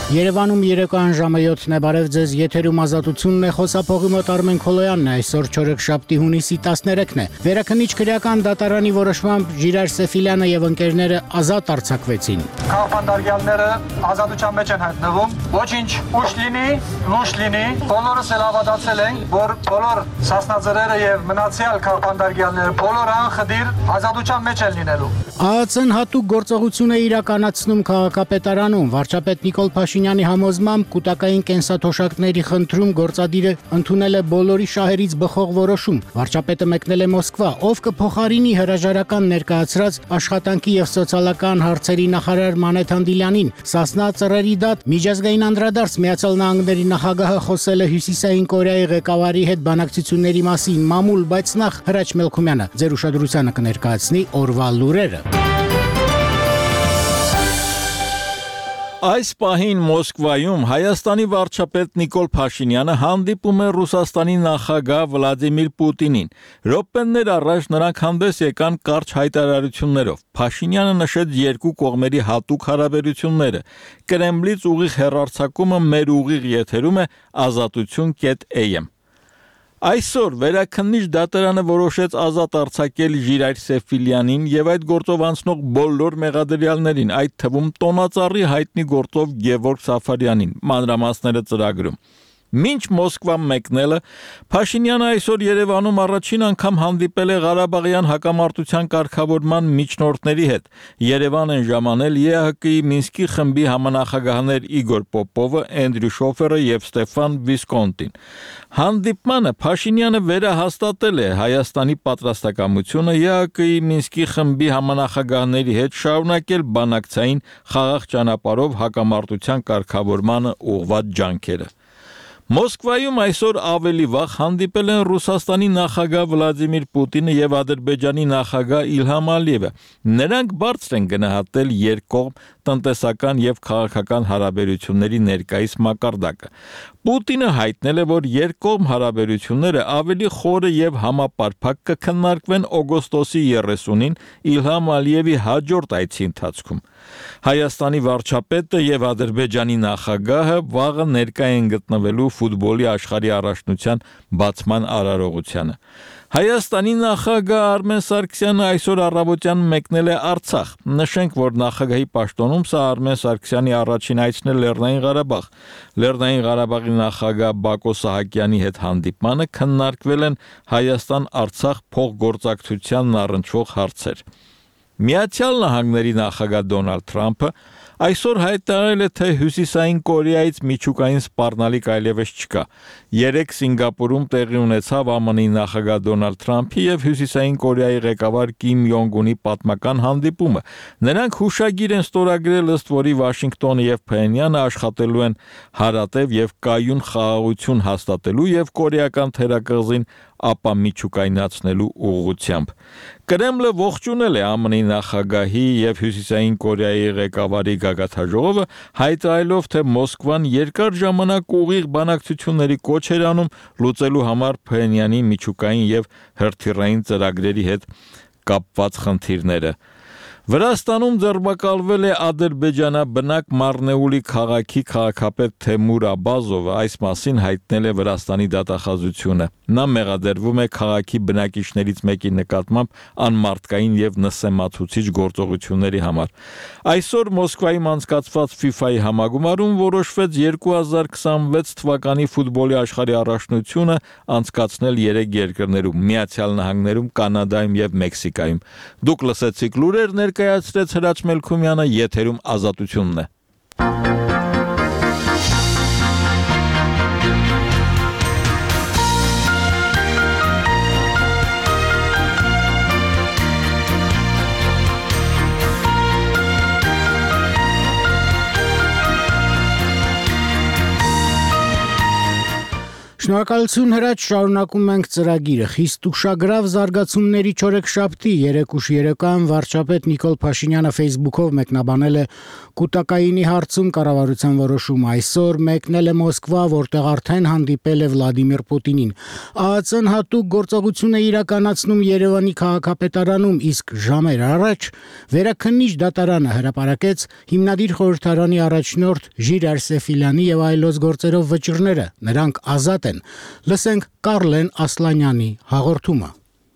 Երևանում երեկոյան ժամը 7-ն է, բարև ձեզ, եթերում ազատությունն է, խոսափողի մոտ Արմեն Քոլոյանն է, այսօր չորեքշաբթի հունիսի 13-ն է։ Վերաքննիչ քրեական դատարանի որոշմամբ Ժիրայր Սեֆիլյանը եւ ընկերները ազատ արձակվեցին։ Քաղաքապետարյանները ազատության մեջ են հայտնվում, ոչինչ ուշ լինի, լուշ լինի, բոլորս էլ ավադացել ենք, որ բոլոր սասնաձրերը եւ մնացյալ քաղաքապետարյանները բոլորը անխդիր ազատության մեջ են լինելու։ ԱԱՑ-ն հատուկ գործողություն է իրականացնում քաղաքապետարանում, վարչապետ Նիկոլ Փաշինյանի համոզմամբ կൂട്ടակային կենսաթոշակների խնդրում գործադիրը ընդունել է բոլորի շահերից բխող որոշում։ Վարչապետը մեկնել է Մոսկվա, ով կփոխարինի հրաժարական ներկայացրած աշխատանքի եւ սոցիալական հարցերի նախարար Մանեթ Անդիլյանին։ Սասնա ծռերի դատ միջազգային անդրադարձ Միացյալ Նահանգների նախագահը խոսել է Հյուսիսային Կորեայի ղեկավարի հետ բանակցությունների մասին, մամուլ, բայց նախ Հրաչ Մելքումյանը ձեր ուշադրությանը կներկայացնի օրվա լուրերը։ Այս պահին Մոսկվայում Հայաստանի վարչապետ Նիկոլ Փաշինյանը հանդիպում է Ռուսաստանի նախագահ Վլադիմիր Պուտինին։ Րոպեներ առաջ նրանք հանդես եկան կարճ հայտարարություններով։ Փաշինյանը նշեց երկու կողմերի հատուկ հարաբերությունները։ Կրեմլից ուղիղ հեռարձակումը մեր ուղիղ եթերում է azatutun.am։ Այսօր վերաքննիչ դատարանը որոշեց ազատ արձակել Ժիրայր Սեֆիլյանին եւ այդ գործով անցնող բոլոր մեղադրյալներին, այդ թվում տոնածառի հայտնի գործով Գևորգ Սաֆարյանին, մանրամասները ծրագրում։ Մինչ Մոսկվա մեկնելը Փաշինյանը այսօր Երևանում առաջին անգամ հանդիպել է Ղարաբաղյան հակամարտության կարգավորման միջնորդների հետ։ Երևան են ժամանել ԵԱՀԿ-ի Մինսկի խմբի համանախագահներ Իգոր Պոպովը, Էնդրյու Շոֆերը եւ Ստեֆան Վիսկոնտին։ Հանդիպմանը Փաշինյանը վերահաստատել է Հայաստանի պատրաստակամությունը ԵԱՀԿ-ի Մինսկի խմբի համանախագահների հետ շարունակել բանակցային խաղաղ ճանապարհով հակամարտության կարգավորմանը ուղղված ջանքերը։ Մոսկվայում այսօր ավելի վաղ հանդիպել են Ռուսաստանի նախագահ Վլադիմիր Պուտինը եւ Ադրբեջանի նախագահ Իլհամ Ալիևը։ Նրանք բարձր են գնահատել երկկողմ տնտեսական եւ քաղաքական հարաբերությունների ներկայիս մակարդակը։ Պուտինը հայտնել է, որ երկկողմ հարաբերությունները ավելի խորը եւ համապարփակ կքննարկվեն օգոստոսի 30-ին Իլհամ Ալիևի հաջորդ այցի ընթացքում։ Հայաստանի վարչապետը եւ Ադրբեջանի նախագահը վաղը ներկա են գտնվելու ֆուտբոլի աշխարհի առաջնության բացման արարողությանը։ Հայաստանի նախագահ Արմեն Սարգսյանը այսօր առավոտյան մեկնել է Արցախ։ Նշենք, որ նախագահի պաշտոնում սա Արմեն Սարգսյանի առաջին այցն է Լեռնային Ղարաբաղ։ Լեռնային Ղարաբաղի նախագահ Բակո Սահակյանի հետ հանդիպմանը քննարկվել են Հայաստան-Արցախ փոխգործակցությանն առնչվող հարցեր։ Միացյալ Նահանգների նախագահ Դոնալդ Թրամփը այսօր հայտարարել է, թե Հյուսիսային Կորեայից միջուկային սպառնալիք այլևս չկա։ Երեկ Սինգապուրում տեղի ունեցավ ԱՄՆ-ի նախագահ Դոնալդ Թրամփի եւ Հյուսիսային Կորեայի ղեկավար Կիմ Յոնգ Ունի պատմական հանդիպումը։ Նրանք հուշագիր են ստորագրել, ըստ որի Վաշինգտոնը եւ Փհենյանը աշխատելու են հարատև եւ կայուն խաղաղություն հաստատելու եւ կորեական թերակղզին ապա միջուկայնացնելու ուղղությամբ։ Կրեմլը ողջունել է ԱՄՆ-ի նախագահի եւ Հյուսիսային Կորեայի ղեկավարի գագաթաժողովը, հայտարարելով, թե Մոսկվան երկար ժամանակ ուղիղ բանակցությունների կոչ էր անում լուծելու համար Փհենյանի միջուկային եւ հրթիռային ծրագրերի հետ կապված խնդիրները։ Վրաստանում ձերբակալվել է ադրբեջանաբնակ Մարնեուլի քաղաքի քաղաքապետ Թեմուր Աբազովը, այս մասին հայտնել է Վրաստանի դատախազությունը։ Նա մեղադրվում է քաղաքի բնակիչներից մեկի նկատմամբ անմարդկային եւ նսեմացուցիչ գործողությունների համար։ Այսօր Մոսկվայում անցկացված FIFA-ի համագումարում որոշվեց 2026 թվականի ֆուտբոլի աշխարհի առաջնությունը անցկացնել 3 երկրներում՝ Միացյալ Նահանգներում, Կանադայում եւ Մեքսիկայում։ Դուք լսեցիք լուրերն կայացրեց Հրաչ Մելքումյանը, եթերում ազատությունն է։ Շնորհակալություն Հրաչ, շարունակում ենք ծրագիրը։ Խիստ ուշագրավ զարգացումների չորեքշաբթի 3:03 վարչապետ Նիկոլ Փաշինյանը Facebook-ով մեկնաբանել է Կուտակայինի հարցում կառավարության որոշումը։ Այսօր մեկնել է Մոսկվա, որտեղ արդեն հանդիպել է Վլադիմիր Պուտինին։ ԱԱՑ-ն հատուկ գործողություն է իրականացնում Երևանի քաղաքապետարանում, իսկ ժամեր առաջ Վերաքննիչ դատարանը հրապարակեց հիմնադիր խորհրդարանի առաջնորդ Ժիրայր Սեֆիլյանի եւ այլոց գործերով վճիռները։ Նրանք ազատ են։ Լսենք Կարլեն Ասլանյանի հաղորդումը։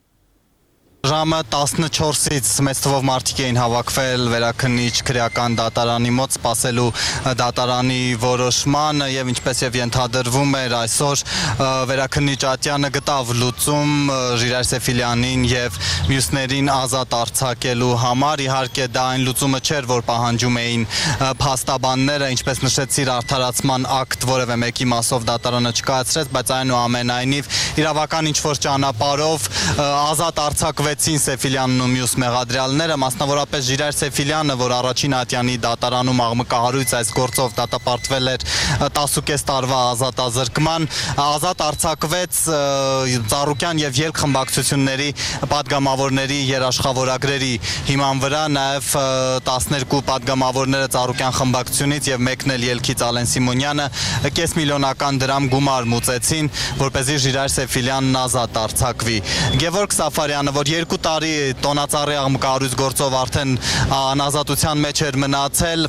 Ժամը 14-ից մեծ թվով մարդիկ էին հավաքվել Վերաքննիչ քրեական դատարանի մոտ սպասելու դատարանի որոշման եւ ինչպես եւ ենթադրվում էր այսօր Վերաքննիչ ատյանը գտավ լուծում Ժիրայր Սեֆիլյանին եւ մյուսներին ազատ արձակելու համար։ Իհարկե դա այն լուծումը չէր, որ պահանջում էին փաստաբանները, ինչպես նշեցիր, արդարացման ակտ որևէ մեկի մասով դատարանը չկայացրեց, բայց այնուամենայնիվ իրավական ինչ-որ ճանապարհով ազատ արձակվեց Սեֆիլյանն ու մյուս մեղադրյալները, մասնավորապես Ժիրայր Սեֆիլյանը, որ առաջին ատյանի դատարանում աղմկահարույց այս գործով դատապարտվել էր 10.5 տարվա ազատազրկման, ազատ արձակվեց Ծառուկյան եւ ելք խմբակցությունների պատգամավորների երաշխավորագրերի հիման վրա, նաեւ 12 պատգամավորները Ծառուկյան խմբակցությունից եւ մեկն էլ ելքից Ալեն Սիմոնյանը $500,000 գումար մուծեցին, որպեսզի Ժիրայր Սեֆիլյանն ազատ արձակվի։ Գևորգ Սաֆարյանը, որ 2 տարի տոնածառի աղմկահարույց գործով արդեն անազատության մեջ էր մնացել,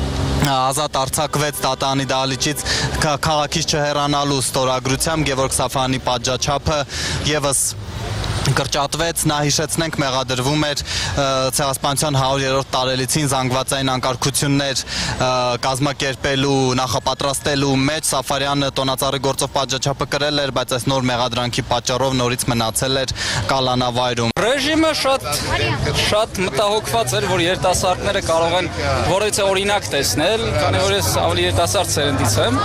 ազատ արձակվեց դատարանի դահլիճից քաղաքից չհեռանալու ստորագրությամբ։ Գևորգ Սաֆարյանի պատժաչափը եւս կրճատվեց, նա հիշեցնենք մեղադրվում էր ցեղասպանության 100-րդ տարելիցին զանգվածային անկարգություններ կազմակերպելու, նախապատրաստելու մեջ Սաֆարյանը տոնածառի գործով պատժաչափը կրել էր, բայց այս նոր մեղադրանքի պատճառով նորից մնացել էր կալանավայրում։ Ռեժիմը շատ մտահոգված էր, որ երիտասարդները կարող են որևէ օրինակ տեսնել, քանի որ ես ավելի երիտասարդ սերնդից եմ,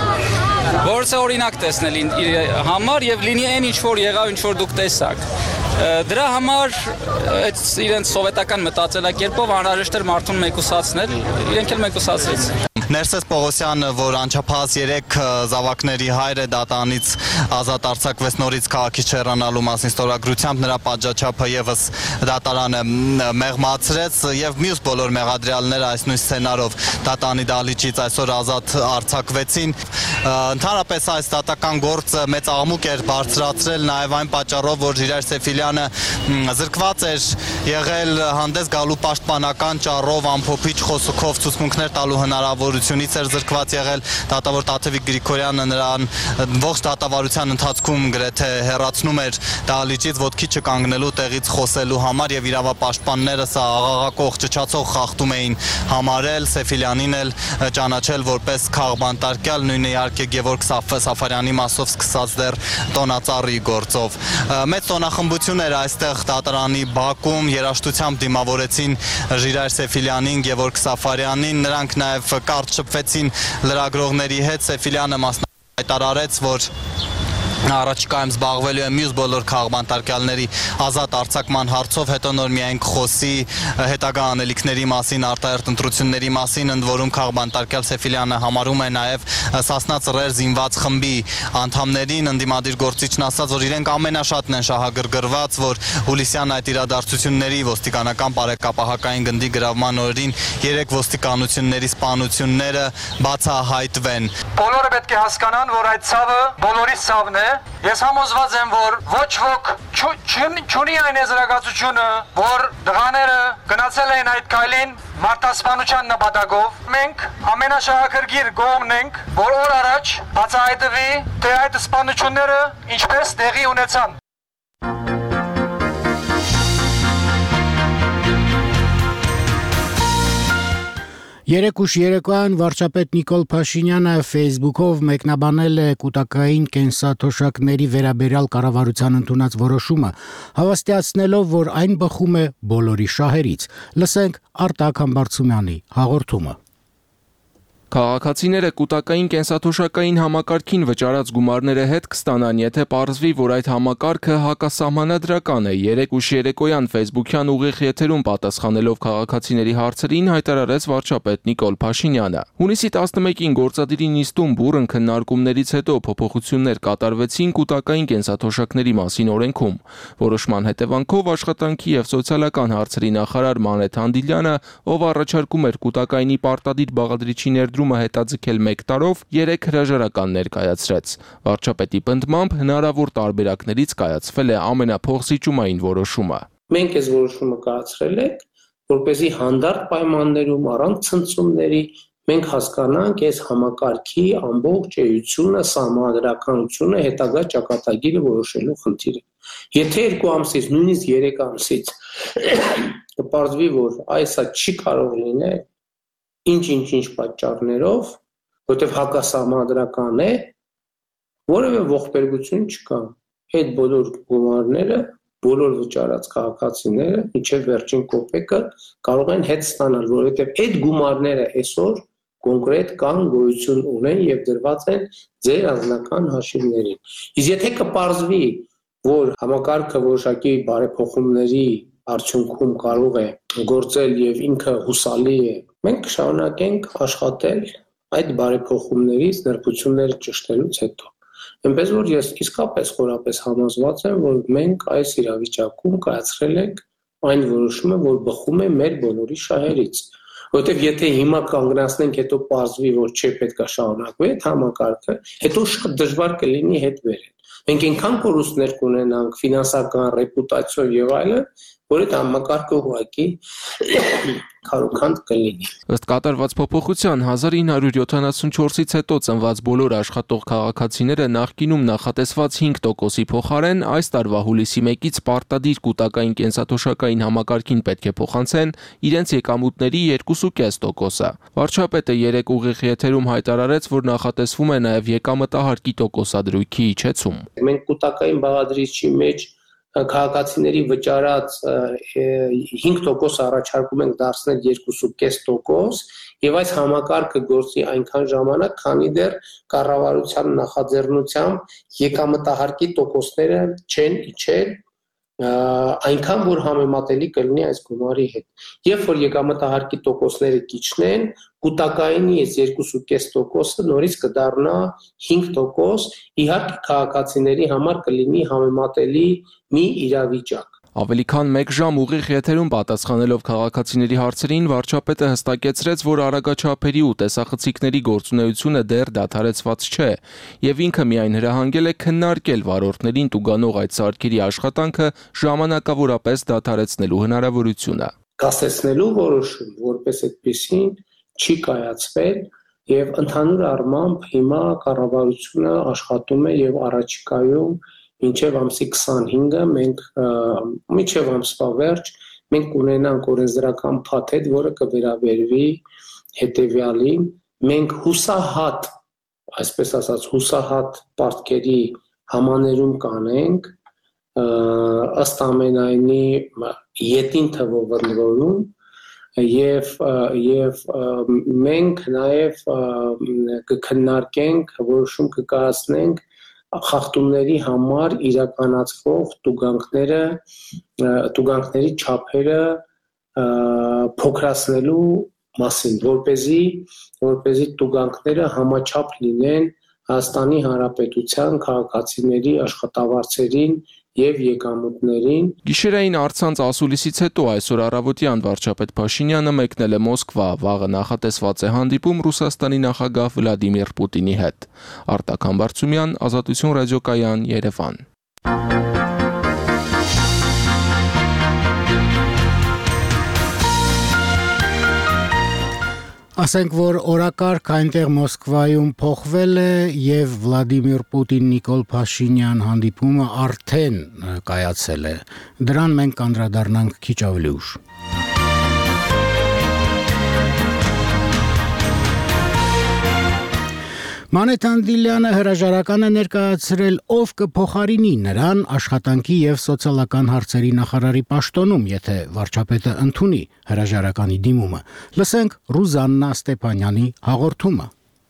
որևէ օրինակ տեսնել իր համար եւ լինի այն ինչ որ եղավ, ինչ որ դուք տեսաք։ Դրա համար այդ իրենց սովետական մտածելակերպով անհրաժեշտ էր մարդուն մեկուսացնել, իրենք էլ մեկուսացրեցին։ Ներսես Պողոսյանը, որ անչափահաս 3 զավակների հայր է, դատարանից ազատ արձակվեց նորից քաղաքից չհեռանալու մասին ստորագրությամբ, նրա պատժաչափը եւս դատարանը մեղմացրեց եւ մյուս բոլոր մեղադրյալները այս նույն սցենարով դատարանի դահլիճից այսօր ազատ արձակվեցին։ Ընդհանրապես այս դատական գործը մեծ աղմուկ էր բարձրացրել նաեւ այն պատճառով, որ Ժիրայր Սեֆիլյանը զրկված էր եղել հանդես գալու պաշտպանական ճառով, ամփոփիչ խոսքով ցուցմունքներ տալու հնարավորությունից էր զրկված եղել։ Դատավոր Տաթևիկ Գրիգորյանը նրան ողջ դատավարության ընթացքում գրեթե հեռացնում էր դահլիճից ոտքի չկանգնելու, տեղից խոսելու համար եւ իրավապաշտպանները սա աղաղակող ճչացող խախտում էին համարել, Սեֆիլյանին էլ ճանաչել որպես քաղբանտարկյալ, նույնը իհարկե Գևորգ Սաֆարյանի մասով սկսած դեռ տոնածառի գործով։ Մեծ տոնախմբություն էր այստեղ դատարանի բակում, երաժշտությամբ դիմավորեցին Ժիրայր Սեֆիլյանին, Գևորգ Սաֆարյանին, նրանք նաև կարճ շփվեցին լրագրողների հետ։ Սեֆիլյանը հայտարարեց, որ առաջիկայում զբաղվելու է մյուս բոլոր քաղբանտարկյալների ազատ արձակման հարցով, հետո նոր միայն կխոսի հետագա անելիքների մասին, արտահերթ ընտրությունների մասին, ընդ որում քաղբանտարկյալ Սեֆիլյանը համարում է նաև Սասնա Ծռեր զինված խմբի անդամներին, ընդդիմադիր գործիչն ասաց, որ իրենք ամենաշատն են շահագրգռված, որ հուլիսյան այդ իրադարձությունների ոստիկանական բարեկապահակային գնդի գրավման օրերին 3 ոստիկանությունների սպանությունները բացահայտվեն։ Բոլորը պետք է հասկանան, որ այդ ցավը բոլորի ցավն է։ Ես համոզված եմ, որ ոչ ոք չունի այն եզրակացությունը, որ դղաները գնացել են այդ քայլին մարտահրավերության նպատակով։ Մենք ամենաշահագրգիռ կողմն ենք, որ օր առաջ բացահայտվի, թե այդ սպանությունները ինչպես տեղի ունեցան։ 3:03 վարչապետ Նիկոլ Փաշինյանը Facebook-ով մեկնաբանել է կուտակային կենսաթոշակների վերաբերյալ կառավարության ընդունած որոշումը, հավաստիացնելով, որ այն բխում է բոլորի շահերից։ Լսենք Արտակ Համբարձումյանի հաղորդումը։ Քաղաքացիները կൂտակային կենսաթոշակային համակարգին վճարած գումարները հետ կստանան, եթե պարզվի, որ այդ համակարգը հակասահմանադրական է, 3 ուշ երեկոյան Facebook-յան ուղիղ եթերում պատասխանելով քաղաքացիների հարցերին հայտարարեց վարչապետ Նիկոլ Փաշինյանը։ Հունիսի 11-ին գործադիրի նիստում բուռն քննարկումներից հետո փոփոխություններ կատարվեցին կൂտակային կենսաթոշակների մասին օրենքում։ Որոշման հետևանքով աշխատանքի եւ սոցիալական հարցերի նախարար Մանեթ Հանդիլյանը, ով առաջարկում էր կൂտակայինի պարտադիր բաղադրիչի ներդրումը հետաձգել 1 տարով, 3 հրաժարական ներկայացրեց։ Վարչապետի պնդմամբ հնարավոր տարբերակներից կայացվել է ամենափոխզիջումային որոշումը։ Մենք այս որոշումը կայացրել ենք, որպեսզի հանդարտ պայմաններում առանց ցնցումների մենք հասկանանք այս համակարգի ամբողջ էությունը, սահմանադրականությունը, հետագա ճակատագիրը որոշելու խնդիրը։ Եթե 2 ամսից, նույնիսկ 3 ամսից կպարզվի, որ այսա չի կարող լինել ինչ պատճառներով, որտեղ հակասահմանադրական է, որևէ ողբերգություն չկա։ Այդ բոլոր գումարները, բոլոր վճարած քաղաքացիները մինչև վերջին կոպեկը կարող են հետ ստանալ, որովհետև այդ գումարները այսօր կոնկրետ կան, գոյություն ունեն եւ դրված են ձեր անձնական հաշիվներին։ Իսկ եթե կպարզվի, որ համակարգը որոշակի բարեփոխումների արդյունքում կարող է գործել եւ ինքը հուսալի է, մենք կշարունակենք աշխատել այդ բարեփոխումներից նրբությունները ճշտելուց հետո։ Այնպես որ ես իսկապես խորապես համոզված եմ, որ մենք այս իրավիճակում կայացրել ենք այն որոշումը, որ բխում է մեր բոլորի շահերից։ Որտեւ եթե հիմա կանգնացնենք, հետո պարզվի, որ չէ, պետք է շարունակվի այդ համակարգը, հետո շատ դժվար կլինի հետ վերել։ Մենք այնքան կորուստներ կունենանք, ֆինանսական, ռեպուտացիոն եւ այլն, որ այդ համակարգը ուղղակի քարոքանդ կլինի։ Ըստ կատարված փոփոխության 1974-ից հետո ծնված բոլոր աշխատող քաղաքացիները նախկինում նախատեսված 5%-ի փոխարեն այս տարվա հուլիսի 1-ից պարտադիր կൂտակային կենսաթոշակային համակարգին պետք է փոխանցեն իրենց եկամուտների 2.5%-ը։ Վարչապետը 3 ուղիղ եթերում հայտարարեց, որ նախատեսվում է նաև եկամտահարկի տոկոսադրույքի իջեցում։ Մենք կൂտակային բաղադրիչի մեջ քաղաքացիների վճարած 5% առաջարկում ենք դարձնել 2.5% եւ այս համակարգը գործի այնքան ժամանակ, քանի դեռ կառավարության նախաձեռնությամբ եկամտահարկի տոկոսները չեն իջել այնքան, որ համեմատելի կլինի այս գումարի հետ։ Երբ որ եկամտահարկի տոկոսները կիջնեն, կൂտակայինի այս 2.5%-ը նորից կդառնա 5%, իհարկե քաղաքացիների համար կլինի համեմատելի մի իրավիճակ։ Ավելի քան 1 ժամ ուղիղ եթերում պատասխանելով քաղաքացիների հարցերին, վարչապետը հստակեցրեց, որ արագաչափերի ու տեսախցիկների գործունեությունը դեռ դադարեցված չէ, եւ ինքը միայն հրահանգել է քննարկել վարորդներին տուգանող այդ սարքերի աշխատանքը ժամանակավորապես դադարեցնելու հնարավորությունը։ Կասեցնելու որոշում, որպես այդպեսին չի կայացվել, եւ ընդհանուր առմամբ հիմա կառավարությունը աշխատում է եւ առաջիկայում մինչև ամսի 25-ը մենք մինչև ամսվա վերջ մենք կունենանք օրենսդրական փաթեթ, որը կվերաբերվի հետեւյալին, մենք հուսահատ, այսպես ասած, հուսահատ պարտքերի համաներում կանենք, ըստ ամենայնի յետին թվով ընտրում եւ մենք նաեւ կքննարկենք, որոշում կկայացնենք խախտումների համար իրականացվող տուգանքների չափերը փոքրացնելու մասին, որպեսզի տուգանքները համաչափ լինեն Հայաստանի Հանրապետության քաղաքացիների աշխատավարձերին եւ եկամուտներին։ Գիշերային առցանց ասուլիսից հետո այսօր առավոտյան վարչապետ Փաշինյանը մեկնել է Մոսկվա, վաղը նախատեսված է հանդիպում Ռուսաստանի նախագահ Վլադիմիր Պուտինի հետ։ Արտակ Համբարձումյան, Ազատություն ռադիոկայան, Երևան։ Ասենք, որ օրակարգ այնտեղ Մոսկվայում փոխվել է եւ Վլադիմիր Պուտին-Նիկոլ Փաշինյան հանդիպումը արդեն կայացել է։ Դրան մենք կանդրադառնանք քիչ ավելի ուշ։ Մանեթ Անդիլյանը հրաժարական է ներկայացրել, ով կփոխարինի նրան աշխատանքի եւ սոցիալական հարցերի նախարարի պաշտոնում, եթե վարչապետը ընդունի հրաժարականի դիմումը։ Լսենք Ռուզաննա Ստեփանյանի հաղորդումը։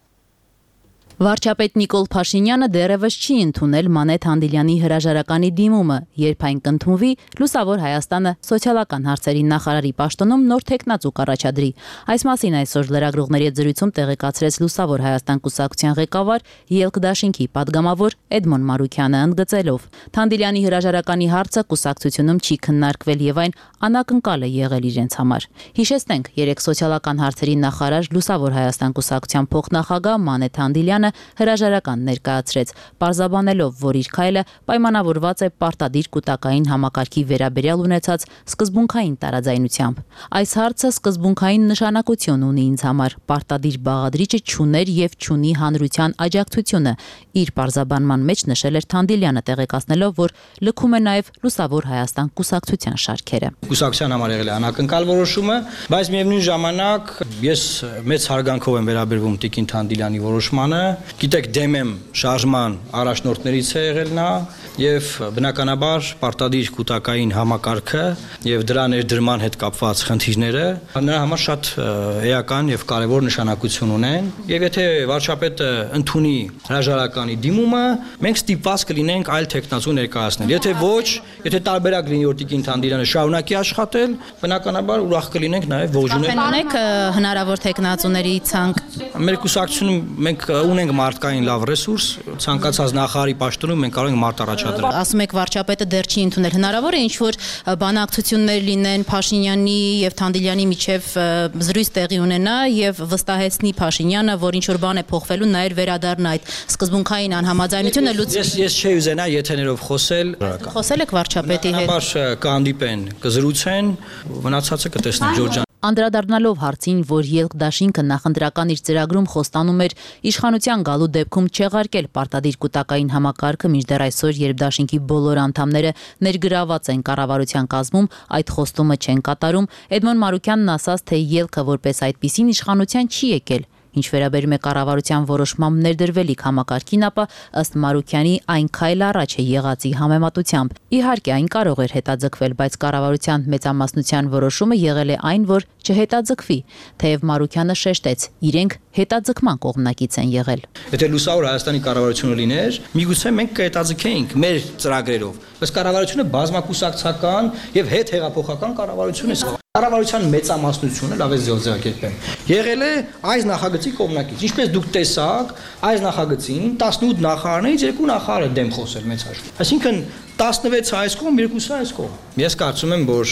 Վարչապետ Նիկոլ Փաշինյանը դեռևս չի ընդունել Մանեթ Անդիլյանի հրաժարականի դիմումը, երբ այն կընդունվի, Լուսավոր Հայաստանը սոցիալական հարցերի նախարարի պաշտոնում նոր թեկնածու կառաջադրի։ Այս մասին այսօր լրագրողների հետ զրույցում տեղեկացրեց Լուսավոր Հայաստան կուսակցության ղեկավար Ելք դաշինքի падգամավոր Էդմոն Մարուքյանը, ընդգծելով. Թանդիլյանի հրաժարականի հարցը կուսակցությունում չի քննարկվել եւ այն անակնկալ է եղել իրենց համար։ Հիշեցնենք, երեք սոցիալական հարցերի նախարար Լուսավոր Հայաստան կուսակցության փոխնախագահ Մանեթ Անդիլյանը հրաժարական ներկայացրեց, պարզաբանելով, որ իր քայլը պայմանավորված է պարտադիր կուտակային համակարգի վերաբերյալ ունեցած սկզբունքային տարաձայնությամբ։ Այս հարցը սկզբունքային նշանակություն ունի ինձ համար, պարտադիր բաղադրիչը չուներ եւ չունի հանրության աջակցությունը, իր պարզաբանման մեջ նշել էր Թանդիլյանը, տեղեկացնելով, որ լքում է նաեւ Լուսավոր Հայաստան կուսակցության շարքերը։ Կուսակցության համար եղել է անակնկալ որոշումը, բայց միևնույն ժամանակ ես մեծ հարգանքով եմ վերաբերվում Տիկին Թանդիլյանի որոշմանը։ Գիտեք, դեմ եմ շարժման առաջնորդներից է եղել նա եւ բնականաբար պարտադիր կուտակային համակարգը եւ դրա ներդրման հետ կապված խնդիրները նրա համար շատ էական եւ կարեւոր նշանակություն ունեն եւ եթե վարչապետը ընդունի հրաժարականի դիմումը, մենք ստիպված կլինենք այլ տեխնացու ներկայացնել։ Եթե ոչ, եթե տարբերակ լինի որ Տիկին Թանդիլյանը շարունակի աշխատել, բնականաբար ուրախ կլինենք նաեւ ողջունել։ Ունեք հնարավոր տեխնացուների ցանկ։ Մեր կուսակցությունում մենք ունենք մարդկային լավ ռեսուրս, ցանկացած նախարարի պաշտոնում մենք կարող ենք մարդ առաջադրել։ Ասում եք վարչապետը դեռ չի ընդունել, հնարավոր է ինչ-որ բանակցություններ լինեն Փաշինյանի եւ Թանդիլյանի միջև զրույց տեղի ունենա եւ վստահեցնի Փաշինյանը, որ ինչ-որ բան է փոխվելու, նաեւ վերադառնա այդ սկզբունքային անհամաձայնությունը լուծի։ Ես չի ուզենա եթերով խոսել։ Խոսել եք վարչապետի հետ։ Բնականաբար կհանդիպեն, կզրուցեն, մնացածը կտեսնեն Ջորջան։ Անդրադառնալով հարցին, որ Ելք դաշինքը նախընտրական իր ծրագրում խոստանում էր իշխանության գալու դեպքում չեղարկել պարտադիր կուտակային համակարգը, մինչդեռ այսօր, երբ դաշինքի բոլոր անդամները ներգրաված են կառավարության կազմում, այդ խոստումը չեն կատարում, Էդմոն Մարուքյանն ասաց, թե Ելքը որպես այդպիսին իշխանության չի եկել։ Ինչ վերաբերում է կառավարության որոշմամբ ներդրվելիք համակարգին, ապա ըստ Մարուքյանի այն քայլ առաջ է եղածի համեմատությամբ։ Իհարկե, այն կարող էր հետաձգվել, բայց կառավարության մեծամասնության որոշումը եղել է այն, որ չհետաձգվի, թեև Մարուքյանը շեշտեց, իրենք հետաձգման կողմնակից են եղել։ Եթե Լուսավոր Հայաստանի կառավարությունը լիներ, միգուցե մենք կհետաձգեինք մեր ծրագրերով, բայց կառավարությունը բազմակուսակցական եւ հետհեղափոխական կառավարություն է։ Կառավարության մեծամասնությունը, լավ է ձևակերպեմ, եղել է այս նախագծի կողմնակից։ Ինչպես դուք տեսաք, այս նախագծին 18 նախարարներից 2 նախարարը դեմ խոսել մեծ հաշվով։ Այսինքն 16 այս կողմ, 2 այս կողմ։ Ես կարծում եմ, որ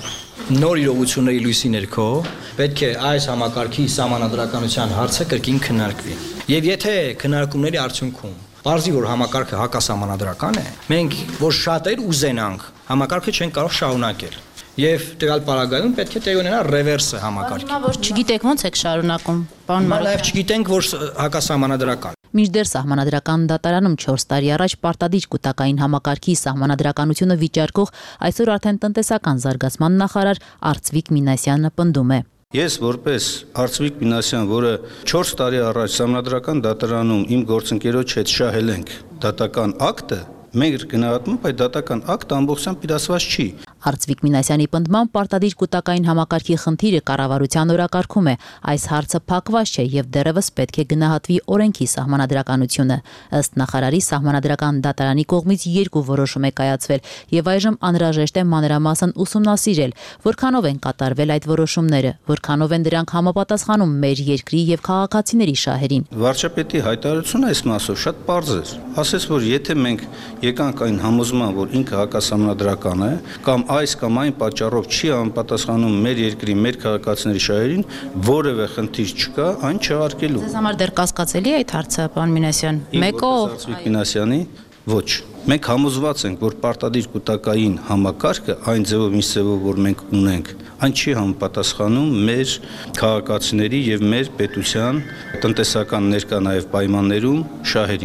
նոր իրողությունների լույսի ներքո պետք է այս համակարգի սահմանադրականության հարցը կրկին քննարկվի։ Եվ եթե քննարկումների արդյունքում պարզի որ համակարգը հակասահմանադրական է, մենք որ շատեր ուզենանք, համակարգը չեն կարող շարունակել։ Եվ տվյալ պարագայում պետք է տեղի ունենա ռևերսը համակարգի։ Հիմա որ չգիտեք ոնց եք շարունակում, պարոն Մարուքյան։ Նաև չգիտենք, որ հակասահմանադրական։ Մինչդեռ սահմանադրական դատարանում 4 տարի առաջ պարտադիր կուտակային համակարգի սահմանադրականությունը վիճարկող այսօր արդեն տնտեսական զարգացման նախարար Արծվիկ Մինասյանը պնդում է. Ես որպես Արծվիկ Մինասյան, որը 4 տարի առաջ սահմանադրական դատարանում իմ գործընկերոջ հետ շահել ենք դատական ակտը, մենք գնահատում ենք այդ դատական ակտը ամբողջությամբ իրացված չի։ Արծվիկ Մինասյանի պնդմամբ պարտադիր կուտակային համակարգի խնդիրը կառավարության օրակարգում է։ Այս հարցը փակված չէ եւ դեռևս պետք է գնահատվի օրենքի սահմանադրականությունը։ Ըստ նախարարի սահմանադրական դատարանի կողմից 2 որոշում է կայացվել եւ այժմ անհրաժեշտ է մանրամասն ուսումնասիրել, որքանով են կատարվել այդ որոշումները, որքանով են դրանք համապատասխանում մեր երկրի եւ քաղաքացիների շահերին։ Վարչապետի հայտարարությունը այս մասով շատ պարզ է։ Ասես որ եթե մենք եկանք այն համոզման, որ ինքը հակասահմանադրական է, կամ այս կամ այն պատճառով չի համապատասխանում մեր երկրի, մեր քաղաքացիների շահերին, որևէ խնդիր չկա այն չհարկելու։ Ձեզ համար դեռ կասկածելի է այդ հարցը, պարոն Մինասյան։ Մեկով Արծվիկ Մինասյանի ոչ։ Մենք համոզված ենք, որ պարտադիր կուտակային համակարգը այն ձևով, ինչ ձևով որ մենք ունենք, այն չի համապատասխանում մեր քաղաքացիների եւ մեր պետության տնտեսական ներկա նաեւ պայմաններում շահերին։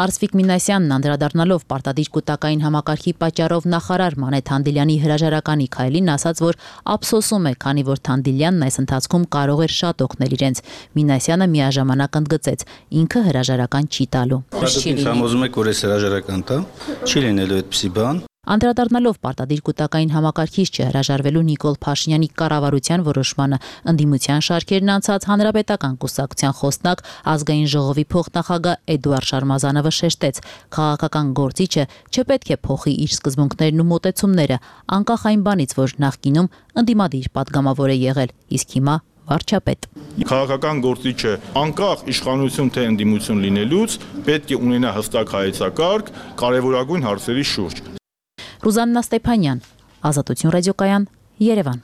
Արսվիկ Մինասյանն անդրադառնալով պարտադիր կൂട്ടակային համակարգի պատճառով նախարար Մանե Թանդիլյանի հրաժարականի քայլին ասաց, որ ափսոսում է, քանի որ Թանդիլյանն այս ընթացքում կարող էր շատ օգնել իրենց։ Մինասյանը միաժամանակ ընդգծեց, ինքը հրաժարական չի տալու։ Համոզում եք, որ այս հրաժարական տա, չի լինելու այդպիսի բան։ Անդրադառնալով պարտադիր կൂട്ടակային համակարգից չհրաժարվելու Նիկոլ Փաշինյանի կառավարության որոշմանը, ընդդիմության շարքերն անցած Հանրապետական կուսակցության խոսնակ ազգային ժողովի փոխնախագահ Էդուարդ Շարմազանովը շեշտեց, քաղաքական գործիչը չպետք է փոխի իր սկզբունքներն ու մոտեցումները, անկախ այն բանից, որ նախկինում ընդդիմադիր падգամավոր է եղել, իսկ հիմա վարչապետ։ Քաղաքական գործիչը անկախ իշխանություն թե ընդդիմություն լինելուց պետք է ունենա հստակ հայեցակարգ կարևորագույն հարցերի շուրջ։ Ռուզաննա Ստեփանյան, Ազատություն ռադիոկայան, Երևան։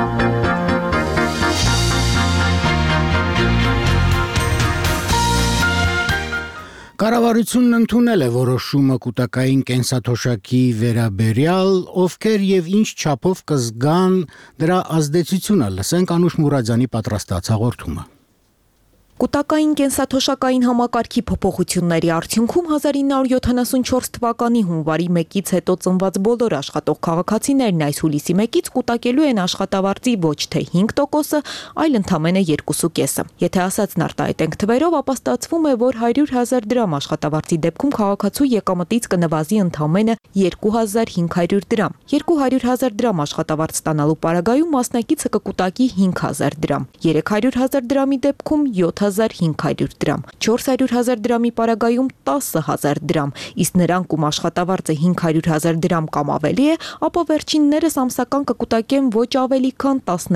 Կառավարությունն ընդունել է որոշումը կൂട്ടակային կենսաթոշակի վերաբերյալ, ովքեր եւ ինչ չափով կզգան դրա ազդեցությունը, լսենք Անուշ Մուրադյանի պատրաստած հաղորդումը։ Կൂട്ടակային կենսաթոշակային համակարգի փոփոխությունների արդյունքում 1974 թվականի հունվարի 1-ից հետո ծնված բոլոր աշխատող քաղաքացիներն այս հուլիսի 1-ից կൂട്ടակելու են աշխատավարձի ոչ թե 5%-ը, այլ ընդամենը 2.5%-ը։ Եթե ասածն արտահայտենք թվերով, ապա ստացվում է, որ 100,000 դրամ աշխատավարձի դեպքում քաղաքացու եկամտից կնվազի ընդամենը 2500 դրամ։ 200,000 դրամ աշխատավարձ ստանալու պարագայում մասնակիցը կկուտակի 5,000 դրամ։ 300,000 դրամի դեպքում 7,500 դրամ, 400,000 դրամի պարագայում 10,000 դրամ, իսկ նրանք ում աշխատավարձը 500,000 դրամ կամ ավելի է, ապա վերջիններս ամսական կկուտակեն ոչ ավելի քան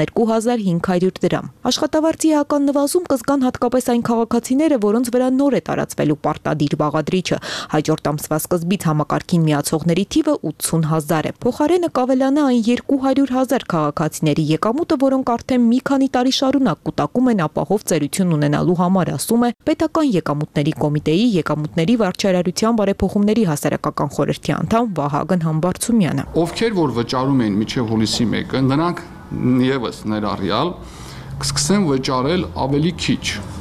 12,500 դրամ։ Աշխատավարձի էական նվազում կզգան հատկապես այն քաղաքացիները, որոնց վրա նոր է տարածվելու պարտադիր բաղադրիչը։ Հաջորդ ամսվա սկզբից համակարգին միացողների թիվը 80,000 է։ Փոխարենը կավելանա այն 200,000 քաղաքացիների եկամուտը, որոնք արդեն մի քանի տարի շարունակ կուտակում են ապահով ծերություն ունենալու համար, ասում է Պետական եկամուտների կոմիտեի եկամուտների վարչարարության բարեփոխումների հասարակական խորհրդի անդամ Վահագն Համբարձումյանը։ Ովքեր որ վճարում են մինչև հուլիսի 1-ը, նրանք եւս ներառյալ կսկսեն վճարել ավելի քիչ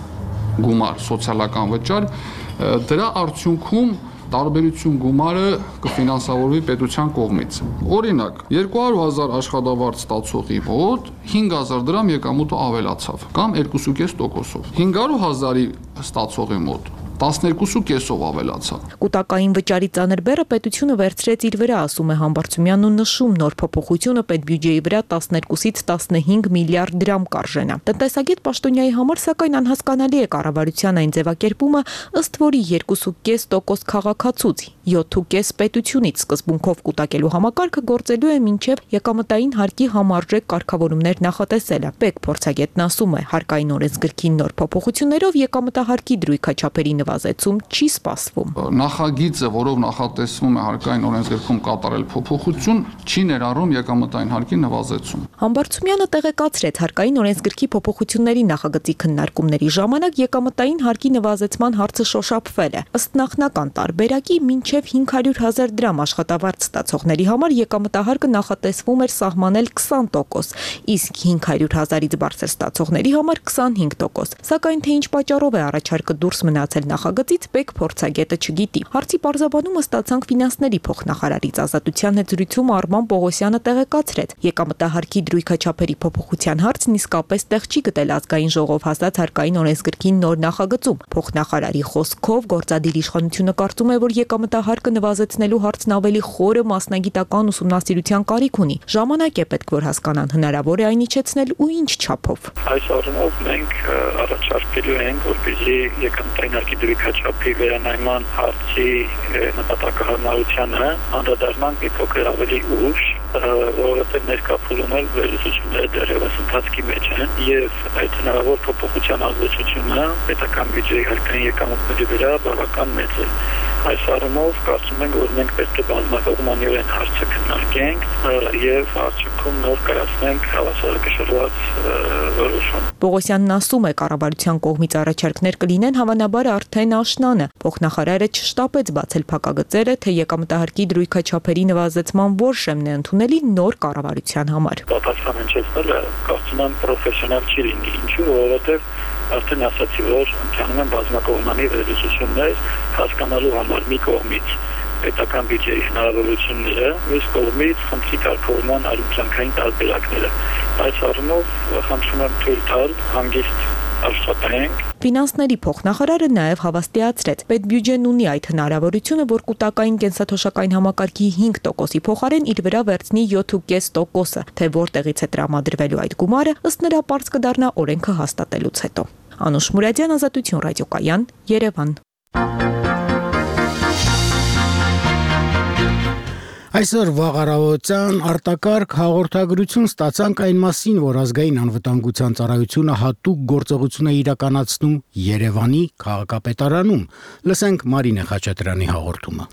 գումար, սոցիալական վճար, դրա արդյունքում տարբերություն գումարը կֆինանսավորվի պետության կողմից։ Օրինակ, 200,000 աշխատավարձ ստացողի մոտ 5,000 դրամ եկամուտը ավելացավ, կամ 2.5%-ով։ 500,000-ի ստացողի մոտ 12.5%-ով ավելացավ։ Կൂട്ടակային վճարի ծանր բեռը պետությունը վերցրեց իր վրա, ասում է Համբարձումյանն ու նշում, նոր փոփոխությունը պետբյուջեի վրա 12-ից 15 միլիարդ դրամ կարժենա։ Տնտեսագետ Պաշտոնյայի համար սակայն անհասկանալի է կառավարության այն ձևակերպումը, ըստ որի 2.5% քաղաքացուց, 7.5 պետությունից սկզբունքով կൂട്ടակելու համակարգը գործելու է մինչև եկամտային հարկի համարժեք կարգավորումներ նախատեսելը։ Պեկ փորձագետն ասում է, հարկային օրենսգրքին նոր փոփոխություններով եկամտահարկի դրույքաչափերի նվազեցում չի սպասվում։ Նախագիծը, որով նախատեսվում է հարկային օրենսգրքում կատարել փոփոխություն, չի ներառում եկամտային հարկի նվազեցում։ Համբարձումյանը տեղեկացրեց, հարկային օրենսգրքի փոփոխությունների նախագծի քննարկումների ժամանակ եկամտային հարկի նվազեցման հարցը շոշափվել է։ Ըստ նախնական տարբերակի մինչև 500,000 դրամ աշխատավարձ ստացողների համար եկամտահարկը նախատեսվում էր սահմանել 20%, իսկ 500,000-ից բարձր ստացողների համար 25%։ Սակայն թե ինչ պատճառով է առաջարկը դուրս մնացել նախագծից, Պեկ փորձագետը չգիտի։ Հարցի պարզաբանումը ստացանք ֆինանսների փոխնախարարից։ Ազատության հետ զրույցում Արման Պողոսյանը տեղեկացրեց, եկամտահարկի դրույքաչափերի փոփոխության հարցն իսկապես տեղ չի գտել ազգային ժողով հասած հարկային օրենսգրքին նոր նախագծում։ Փոխնախարարի խոսքով գործադիր իշխանությունը կարծում է, որ եկամտահարկը նվազեցնելու հարցն ավելի խորը մասնագիտական ուսումնասիրության կարիք ունի։ Ժամանակ է պետք, որ հասկանան հնարավոր է այն իջեցնել ու ինչ չափով։ Այս առումով մենք առաջարկելու ենք, որպեսզի եկամտային հարկի դրույքաչափի վերանայման հարցի նպատակահարմարությանը անդրադառնանք մի փոքր ավելի ուշ, որովհետև ներկա փուլում էլ վերլուծությունները դեռևս ընթացքի մեջ են եւ այդ հնարավոր փոփոխության ազդեցությունը պետական բյուջեի հարկային եկամուտների վրա բավական մեծ է։ Այս առումով կարծում ենք, որ մենք պետք է բազմակողմանիորեն հարցը քննարկենք եւ արդյունքում նոր կայացնենք հավասարակշռված որոշում։ Պողոսյանն ասում է, կառավարության կողմից առաջարկներ կլինեն հավանաբար արդեն աշնանը։ Փոխնախարարը չշտապեց բացել փակագծերը, թե եկամտահարկի դրույքաչափերի նվազեցման որ շեմն է ընդունելի նոր կառավարության համար։ Պատասխան հնչեցնելը կարծում եմ պրոֆեսիոնալ չի լինի, ինչու, որովհետեւ արդեն ասացի, որ ընթանում են բազմակողմանի վերլուծություններ հասկանալու համար մի կողմից պետական բյուջեի հնարավորությունները, մյուս կողմից խնդրի կարգավորման այլընտրանքային տարբերակները։ Այս առումով խնդրում եմ թույլ տալ հանգիստ աշխատենք։ Ֆինանսների փոխնախարարը նաև հավաստիացրեց, պետբյուջեն ունի այդ հնարավորությունը, որ կൂട്ടակային կենսաթոշակային համակարգի 5%-ի փոխարեն իր վրա վերցնի 7.5%-ը, թե որտեղից է տրամադրվելու այդ գումարը, ըստ նրա պարզ կդառնա օրենքը հաստատելուց հետո։ Անուշ Մուրադյան, Ազատություն ռադիոկայան, Երևան։ Այսօր վաղարավոտյան արտակարգ հաղորդագրություն ստացանք այն մասին, որ ազգային անվտանգության ծառայությունը հատուկ գործողություն է իրականացնում Երևանի քաղաքապետարանում։ Լսենք Մարինե Խաչատրյանի հաղորդումը։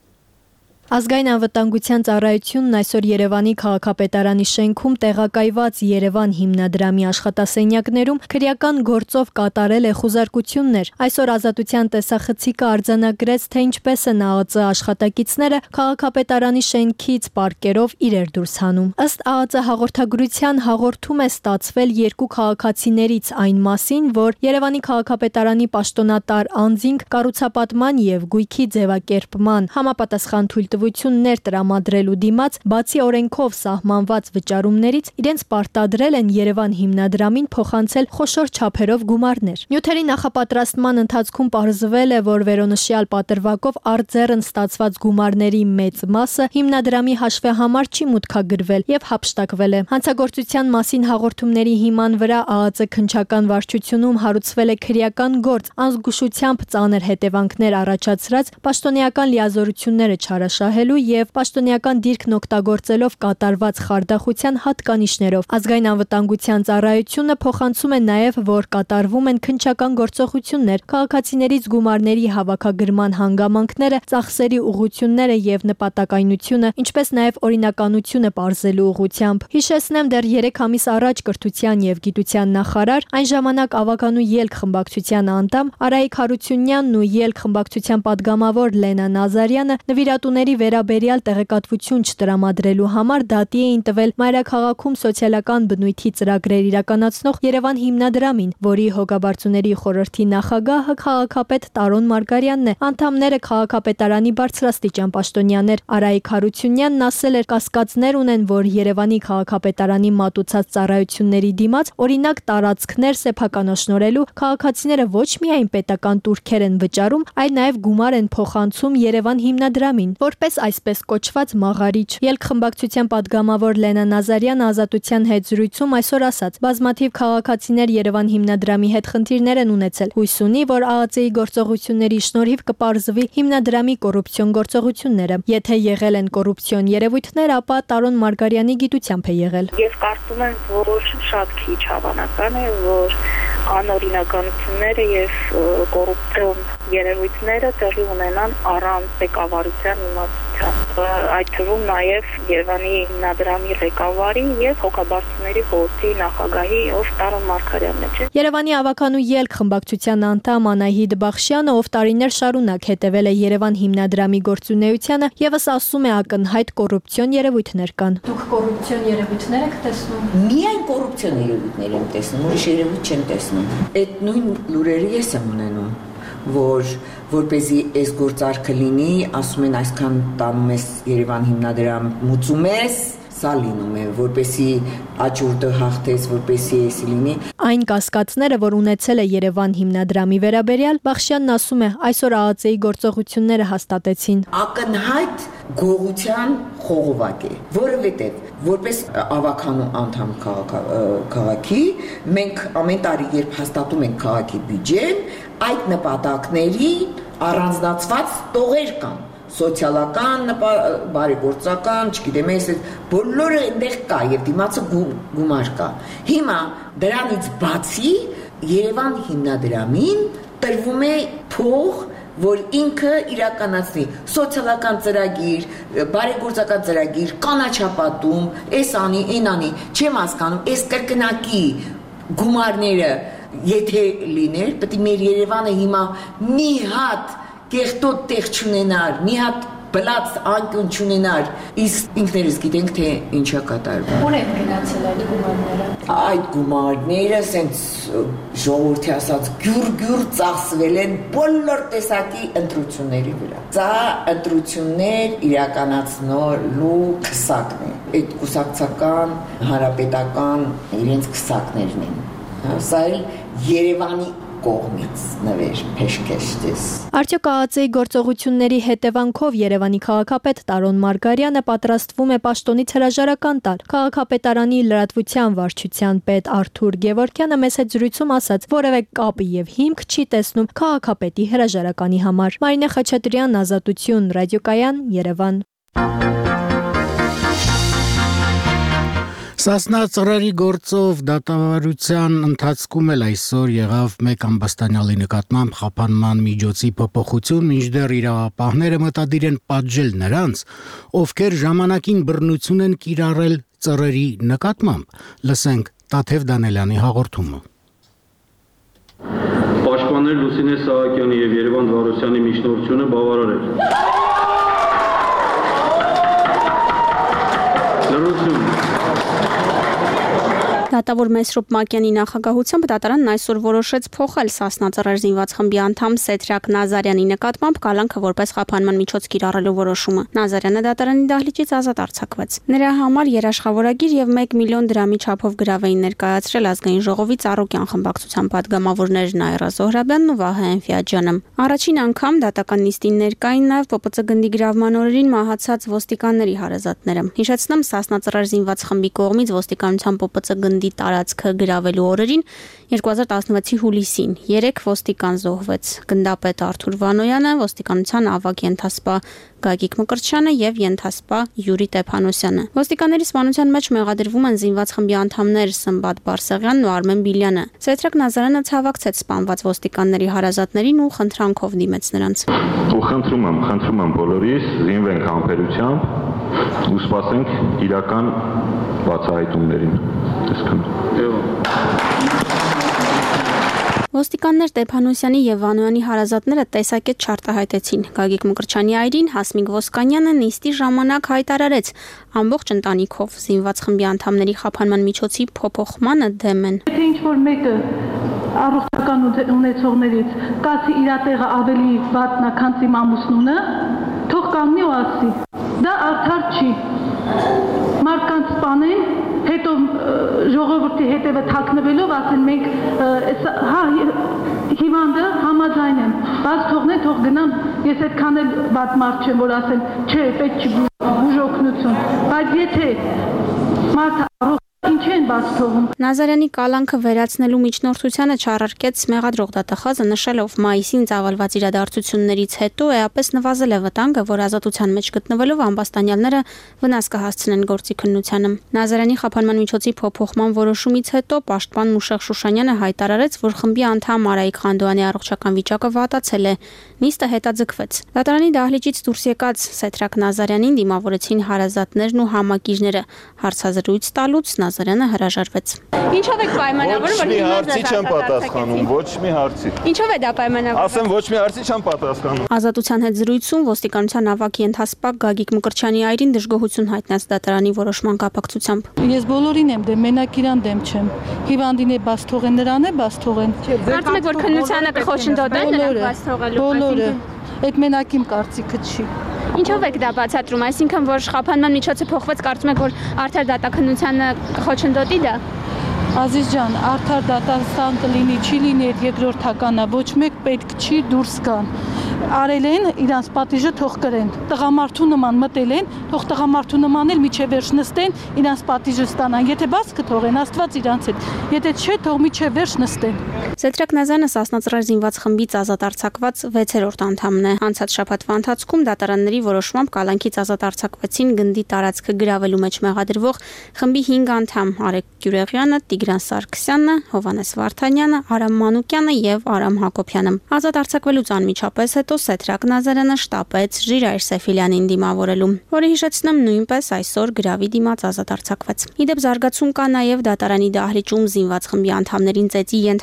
Ազգային անվտանգության ծառայությունն այսօր Երևանի քաղաքապետարանի շենքում տեղակայված Երևան հիմնադրամի աշխատասենյակներում քրեական գործով կատարել է խուզարկություններ։ Այսօր Ազատության տեսախցիկը արձանագրեց, թե ինչպես են ԱԱԾ աշխատակիցները քաղաքապետարանի շենքից պարկերով իրեր դուրս հանում։ Ըստ ԱԱԾ հաղորդագրության հաղորդում է ստացվել երկու քաղաքացիներից այն մասին, որ Երևանի քաղաքապետարանի պաշտոնատար անձինք կառուցապատման եւ գույքի ձևակերպման համապատասխան թույլտվություններ տրամադրելու դիմաց, բացի օրենքով սահմանված վճարումներից, իրենց պարտադրել են Երևան հիմնադրամին փոխանցել խոշոր չափերով գումարներ։ Նյութերի նախապատրաստման ընթացքում պարզվել է, որ վերոնշյալ պատրվակով արձեռն ստացված գումարների մեծ մասը հիմնադրամի հաշվեհամար չի մուտքագրվել եւ հափշտակվել է։ Հանցագործության մասին հաղորդումների հիման վրա ԱԱԾ քննչական վարչությունում հարուցվել է քրեական գործ, անզգուշությամբ ծանր հետևանքներ առաջացրած պաշտոնեական լիազորությունները չարաշահելու եւ պաշտոնեական դիրքն օգտագործելով կատարված խարդախության հատկանիշներով։ Ազգային անվտանգության ծառայությունը փոխանցում է նաեւ, որ կատարվում են քննչական գործողություններ, քաղաքացիներից գումարների հավաքագրման հանգամանքները, ծախսերի ուղղությունները եւ նպատակայնությունը, ինչպես նաեւ օրինականությունը պարզելու ուղղությամբ։ Հիշեցնեմ, դեռ 3 ամիս առաջ կրթության եւ գիտության նախարար, այն ժամանակ ավականու ելք խմբակցության անդամ Արայիկ Հարությունյանն ու ելք խմբակցության падգամավոր Լենա Նազարյանը նվիրատուների վերաբերյալ տեղեկատվություն չտրամադրելու համար դատի էին տվել Մայրաքաղաքում սոցիալական բնույթի ծրագրեր իրականացնող Երևան հիմնադրամին, որի հոգաբարձուների խորհրդի նախագահը քաղաքապետ Տարոն Մարգարյանն է։ Անդամները քաղաքապետարանի բարձրաստիճան պաշտոնյաներ։ Արայիկ Հարությունյանն ասել էր, կասկածներ ունեն, որ Երևանի քաղաքապետարանի մատուցած ծառայությունների դիմաց օրինակ տարածքներ սեփականաշնորելու քաղաքացիները ոչ միայն պետական տուրքեր են վճարում, այլ նաև գումար են փոխանցում Երևան հիմնադրամին, որպես այսպես կոչված մաղարիչ։ Ելք խմբակցության падգամավոր Լենա Նազարյանը Ազատության հետ զրույցում այսօր ասաց. բազմաթիվ քաղաքացիներ Երևան հիմնադրամի հետ խնդիրներ են ունեցել։ Հույս ունի, որ ԱԱԾ-ի գործողությունների շնորհիվ կպարզվի հիմնադրամի կոռուպցիոն գործողությունները։ Եթե եղել են կոռուպցիոն երևույթներ, ապա Տարոն Մարգարյանի գիտությամբ է եղել։ Ես կարծում եմ, որ շատ քիչ հավանական է, որ անօրինականությունները եւ կոռուպցիոն երևույթները տեղի ունենան առանց ղեկավարության իմացության։ Այդ թվում նաև Երևանի հիմնադրամի ղեկավարի եւ հոգաբարձուների խորհրդի նախագահի ով Տարոն Մարգարյանն է։ Երևանի ավականու ելք խմբակցության անդամ Անահիտ Բախշյանը, ով տարիներ շարունակ հետևել է Երևան հիմնադրամի գործունեությանը, եւս ասում է ակնհայտ կոռուպցիոն երևույթներ կան։ Դուք կոռուպցիոն երևույթներ եք տեսնում։ Միայն կոռուպցիոն երևույթներ եմ տեսնում, ուրիշ երևույթ չեմ տեսնում։ Այդ նույն լուրերը ես եմ ունենում, որպեսզի այս գործարքը լինի, ասում են այսքան տանում ես Երևան հիմնադրամ, մուծում ես, սա լինում է, որպեսզի աճուրդը հաղթես, որպեսզի էսի լինի։ Այն կասկածները, որ ունեցել է Երևան հիմնադրամի վերաբերյալ, Բախշյանն ասում է, այսօր ԱԱԾ-ի գործողությունները հաստատեցին։ Ակնհայտ գողության խողովակ է, որովհետև որպես ավականու անդամ քաղաքի մենք ամեն տարի երբ հաստատում ենք քաղաքի բյուջեն, այդ նպատակների առանձնացված տողեր կան, սոցիալական, բարեգործական, չգիտեմ, ես բոլորը այնտեղ կա եւ դիմացը գումար կա։ Հիմա դրանից բացի Երևան հիմնադրամին տրվում է փող, որ ինքը իրականացնի սոցիալական ծրագիր, բարեգործական ծրագիր, կանաչապատում, էս անի, այն անի, չեմ հասկանում, այս կրկնակի գումարները եթե լիներ, պետք է մեր Երևանը հիմա մի հատ կեղտոտ տեղ չունենար, մի հատ բլած անկյուն չունենար, իսկ ինքներս գիտենք, թե ինչա կատարվում։ Ուր են գնացել այդ գումարները։ Այդ գումարները սենց ժողովրդի ասած գյուր ծախսվել են բոլոր տեսակի ընտրությունների վրա։ Սա ընտրություններ իրականացնելու քսակն է։ Այդ կուսակցական, հանրապետական իրենց քսակներն են։ Սա էլ Երևանի կողմից նվեր փեշքեշտես։ Արդյոք ԱԱԾ-ի գործողությունների հետևանքով Երևանի քաղաքապետ Տարոն Մարգարյանը պատրաստվում է պաշտոնից հրաժարական տալ։ Քաղաքապետարանի լրատվության վարչության պետ Արթուր Գևորգյանը մեծ հետ զրույցում ասաց, որևէ կապ եւ հիմք չի տեսնում քաղաքապետի հրաժարականի համար։ Մարինե Խաչատրյան, Ազատություն, Ռադիոկայան, Երևան։ Սասնա ծռերի գործով դատավարության ընթացքում էլ այսօր եղավ մեկ ամբաստանյալի նկատմամբ խափանման միջոցի փոփոխություն, մինչդեռ իրավապահները մտադիր են պատժել նրանց, ովքեր ժամանակին բռնություն են կիրառել ծռերի նկատմամբ։ Լսենք Տաթև Դանելյանի հաղորդումը։ Պաշտպանել Լուսինե Սահակյանի եւ Երևան Վարոսյանի միջնորդությունը բավարար է։ Դատավոր Մեսրոպ Մակյանի նախագահությամբ դատարանն այսօր որոշեց փոխել Սասնա ծռեր զինված խմբի անդամ Սեթրակ Նազարյանի նկատմամբ կալանքը որպես խափանման միջոց կիրառելու որոշումը։ Նազարյանը դատարանի դահլիճից ազատ արձակվեց։ Նրա համար երաշխավորագիր եւ 1 միլիոն դրամի չափով գրավ էին ներկայացրել ազգային ժողովի Ծառուկյան խմբակցության падգամավորներ Նայրա Զոհրաբյանն ու Վահե Էնֆիաջյանը։ Առաջին անգամ դատական նիստին ներկային նաեւ ՊՊՑ գնդի գրավման օրերին մահացած ոստիկանների հարազատները։ Հիշեցնեմ, Սասնա ծռեր զինված խմբի կողմից ոստիկանության ՊՊՑ գնդի տարածքը գրավելու օրերին 2016-ի հուլիսին 3 ոստիկան զոհվեց։ Գնդապետ Արթուր Վանոյանը, ոստիկանության ավագ ենթասպա Գագիկ Մկրտչյանը եւ ենթասպա Յուրի Տեփանոսյանը։ Ոստիկանների սպանության մեջ մեղադրվում են զինված խմբի անդամներ Սմբատ Բարսեղյանն ու Արմեն Բիլյանը։ Սեթրակ Նազարյանը ցավակցեց սպանված ոստիկանների հարազատներին ու խնդրանքով դիմեց նրանց։ Ու խնդրում եմ բոլորիս զինվենք համբերությամբ ու սպասենք իրական բացահայտումներին։ Ոստիկաններ Տեփանոսյանի եւ Վանոյանի հարազատները տեսակետ չարտահայտեցին։ Գագիկ Մկրտչյանի այրին Հասմիկ Ոսկանյանը նիստի ժամանակ հայտարարեց ամբողջ ընտանիքով զինված խմբի անդամների խափանման միջոցի փոփոխմանը դեմ են։ Եթե ինչ-որ մեկը առողջական ունեցողներից կացի իր տեղը ավելի վատն է, քան իմ ամուսնունը, թող կանգնի ու ասի։ Դա արդար չի։ Մարկանց սպանեն, հետո ժողովրդի հետևը թաքնվելով ասեն մենք հիվանդը համաձայն եմ, բայց թողնեն, թող գնան, ես այդքան էլ վատ մարդ չեմ, որ ասեն, չէ, պետք չի բուժօգնություն, բայց եթե մարդը առողջ ինչ են բաց թողում։ Նազարյանի կալանքը վերացնելու միջնորդությանը չառարկեց մեղադրող դատախազը, նշելով մայիսին ծավալված իրադարձություններից հետո էապես նվազել է վտանգը, որ ազատության մեջ գտնվելով ամբաստանյալները վնաս կհասցնեն գործի քննությանը։ Նազարյանի խափանման միջոցի փոփոխման որոշումից հետո պաշտպան Մուշեղ Շուշանյանը հայտարարեց, որ խմբի անդամ Արայիկ Խանդոյանի առողջական վիճակը վատացել է։ Նիստը հետաձգվեց։ Դատարանի դահլիճից դուրս եկած Սեթրակ Նազարյանին դիմավորեցին հարազատներն ու համակիրները։ Հարցազրույց տալուց Նազարյանը հրաժարվեց։ Ինչով եք պայմանավորում, որ մի հարցի չեմ պատասխանում, ոչ մի հարցի։ Ինչով է դա պայմանավորվում։ Ասեմ, ոչ մի հարցի չեմ պատասխանում։ Ազատության հետ զրույցում ոստիկանության ավագ ենթասպա Գագիկ Մկրտչյանի այրին դժգոհություն հայտնեց դատարանի որոշման կապակցությամբ։ Ես բոլորին եմ դեմ, մենակ իրան դեմ չեմ։ Հիվանդին է բաց թողեն, նրան է բաց թողեն։ Կարծում եք, որ քննությանը կխոչընդոտեն նրան բաց թողելու։ Բոլորը։ Այդ մենակ իմ կարծիքը չի։ Ինչով եք դա բացատրում, այսինքն որ խափանման միջոցը փոխվեց, կարծում եք, որ արդար դատաքննությանը կխոչընդոտի դա։ Ազիզ ջան, արդար դատաստան կլինի, չի լինի այդ երկրորդականա, ոչ մեկ պետք չի դուրս գան։ Արել են իրանց պատիժը թող կրեն։ Տղամարդու նման մտել են, թող տղամարդու նման էլ միջև վերջ նստեն, իրանց պատիժը ստանան։ Եթե բաց կթողեն, Աստված իրանց հետ։ Եթե չէ, թող միջև վերջ նստեն։ Սեթրակ Նազարյանը Սասնա ծռեր զինված խմբից ազատ արձակված 6-րդ անդամն է։ Անցած շաբաթվա ընթացքում դատարանների որոշմամբ կալանքից ազատ արձակվեցին գնդի տարածքը գրավելու մեջ մեղադրվող խմբի 5 անդամ՝ Արեգ Գյուրեղյանը, Տիգրան Սարգսյանը, Հովանես Վարդանյանը, Արամ Մանուկյանը եւ Արամ Հակոբյանը։ Ազատ արձակվելուց անմիջապես հետո Սեթրակ Նազարյանը շտապեց Ժիրայր Սեֆիլյանին դիմավորելու, որը հիշեցնեմ նույնպես այսօր գրավի դիմաց ազատ արձակվեց։ Իդեպ զարգացում կա նաեւ դատարանի դահլիճում զինված խմբի անդամներին ծեծի ենթարկելու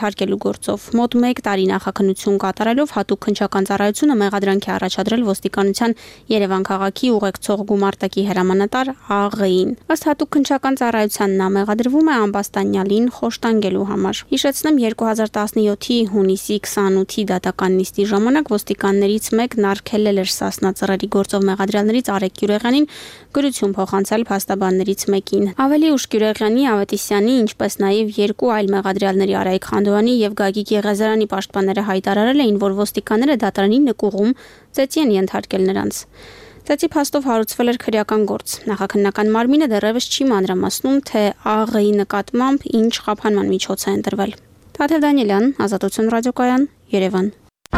գործով։ Մոտ 1 տարի նախաքննություն կատարելով հատուկ քննչական ծառայությունը մեղադրանքի առաջադրել ոստիկանության Երևան քաղաքի ուղեկցող գումարտակի հրամանատար ԱՂ-ին։ Ըստ հատուկ քննչական ծառայության նա մեղադրվում է Ամբաստանյալին խոշտանգելու համար։ Հիշեցնեմ 2017-ի հունիսի 28-ի դատական նիստի ժամանակ ոստիկաններից մեկն արգելել էր Սասնա ծռերի գործով մեղադրյալներից Արեգ Գյուրեղյանին գրություն փոխանցել փաստաբաններից մեկին։ Ավելի ուշ Գյուրեղյանի, Ավետիսյանի, ինչպես նաև երկու այլ մեղադրյալների Արայիկ Խանդոյանի եւ Գագիկ Եղեզարյանի պաշտպանները հայտարարել էին, որ ոստիկանները դատարանի նկուղում ծեծի են ենթարկել նրանց։ Ծեծի փաստով հարուցվել էր քրեական գործ։ Նախաքննական մարմինը դեռևս չի մանրամասնում, թե ԱՂ-ի նկատմամբ ինչ խափանման միջոց է ընտրվել։ Թաթև Դանիելյան, Ազատություն ռադիոկայան, Երևան։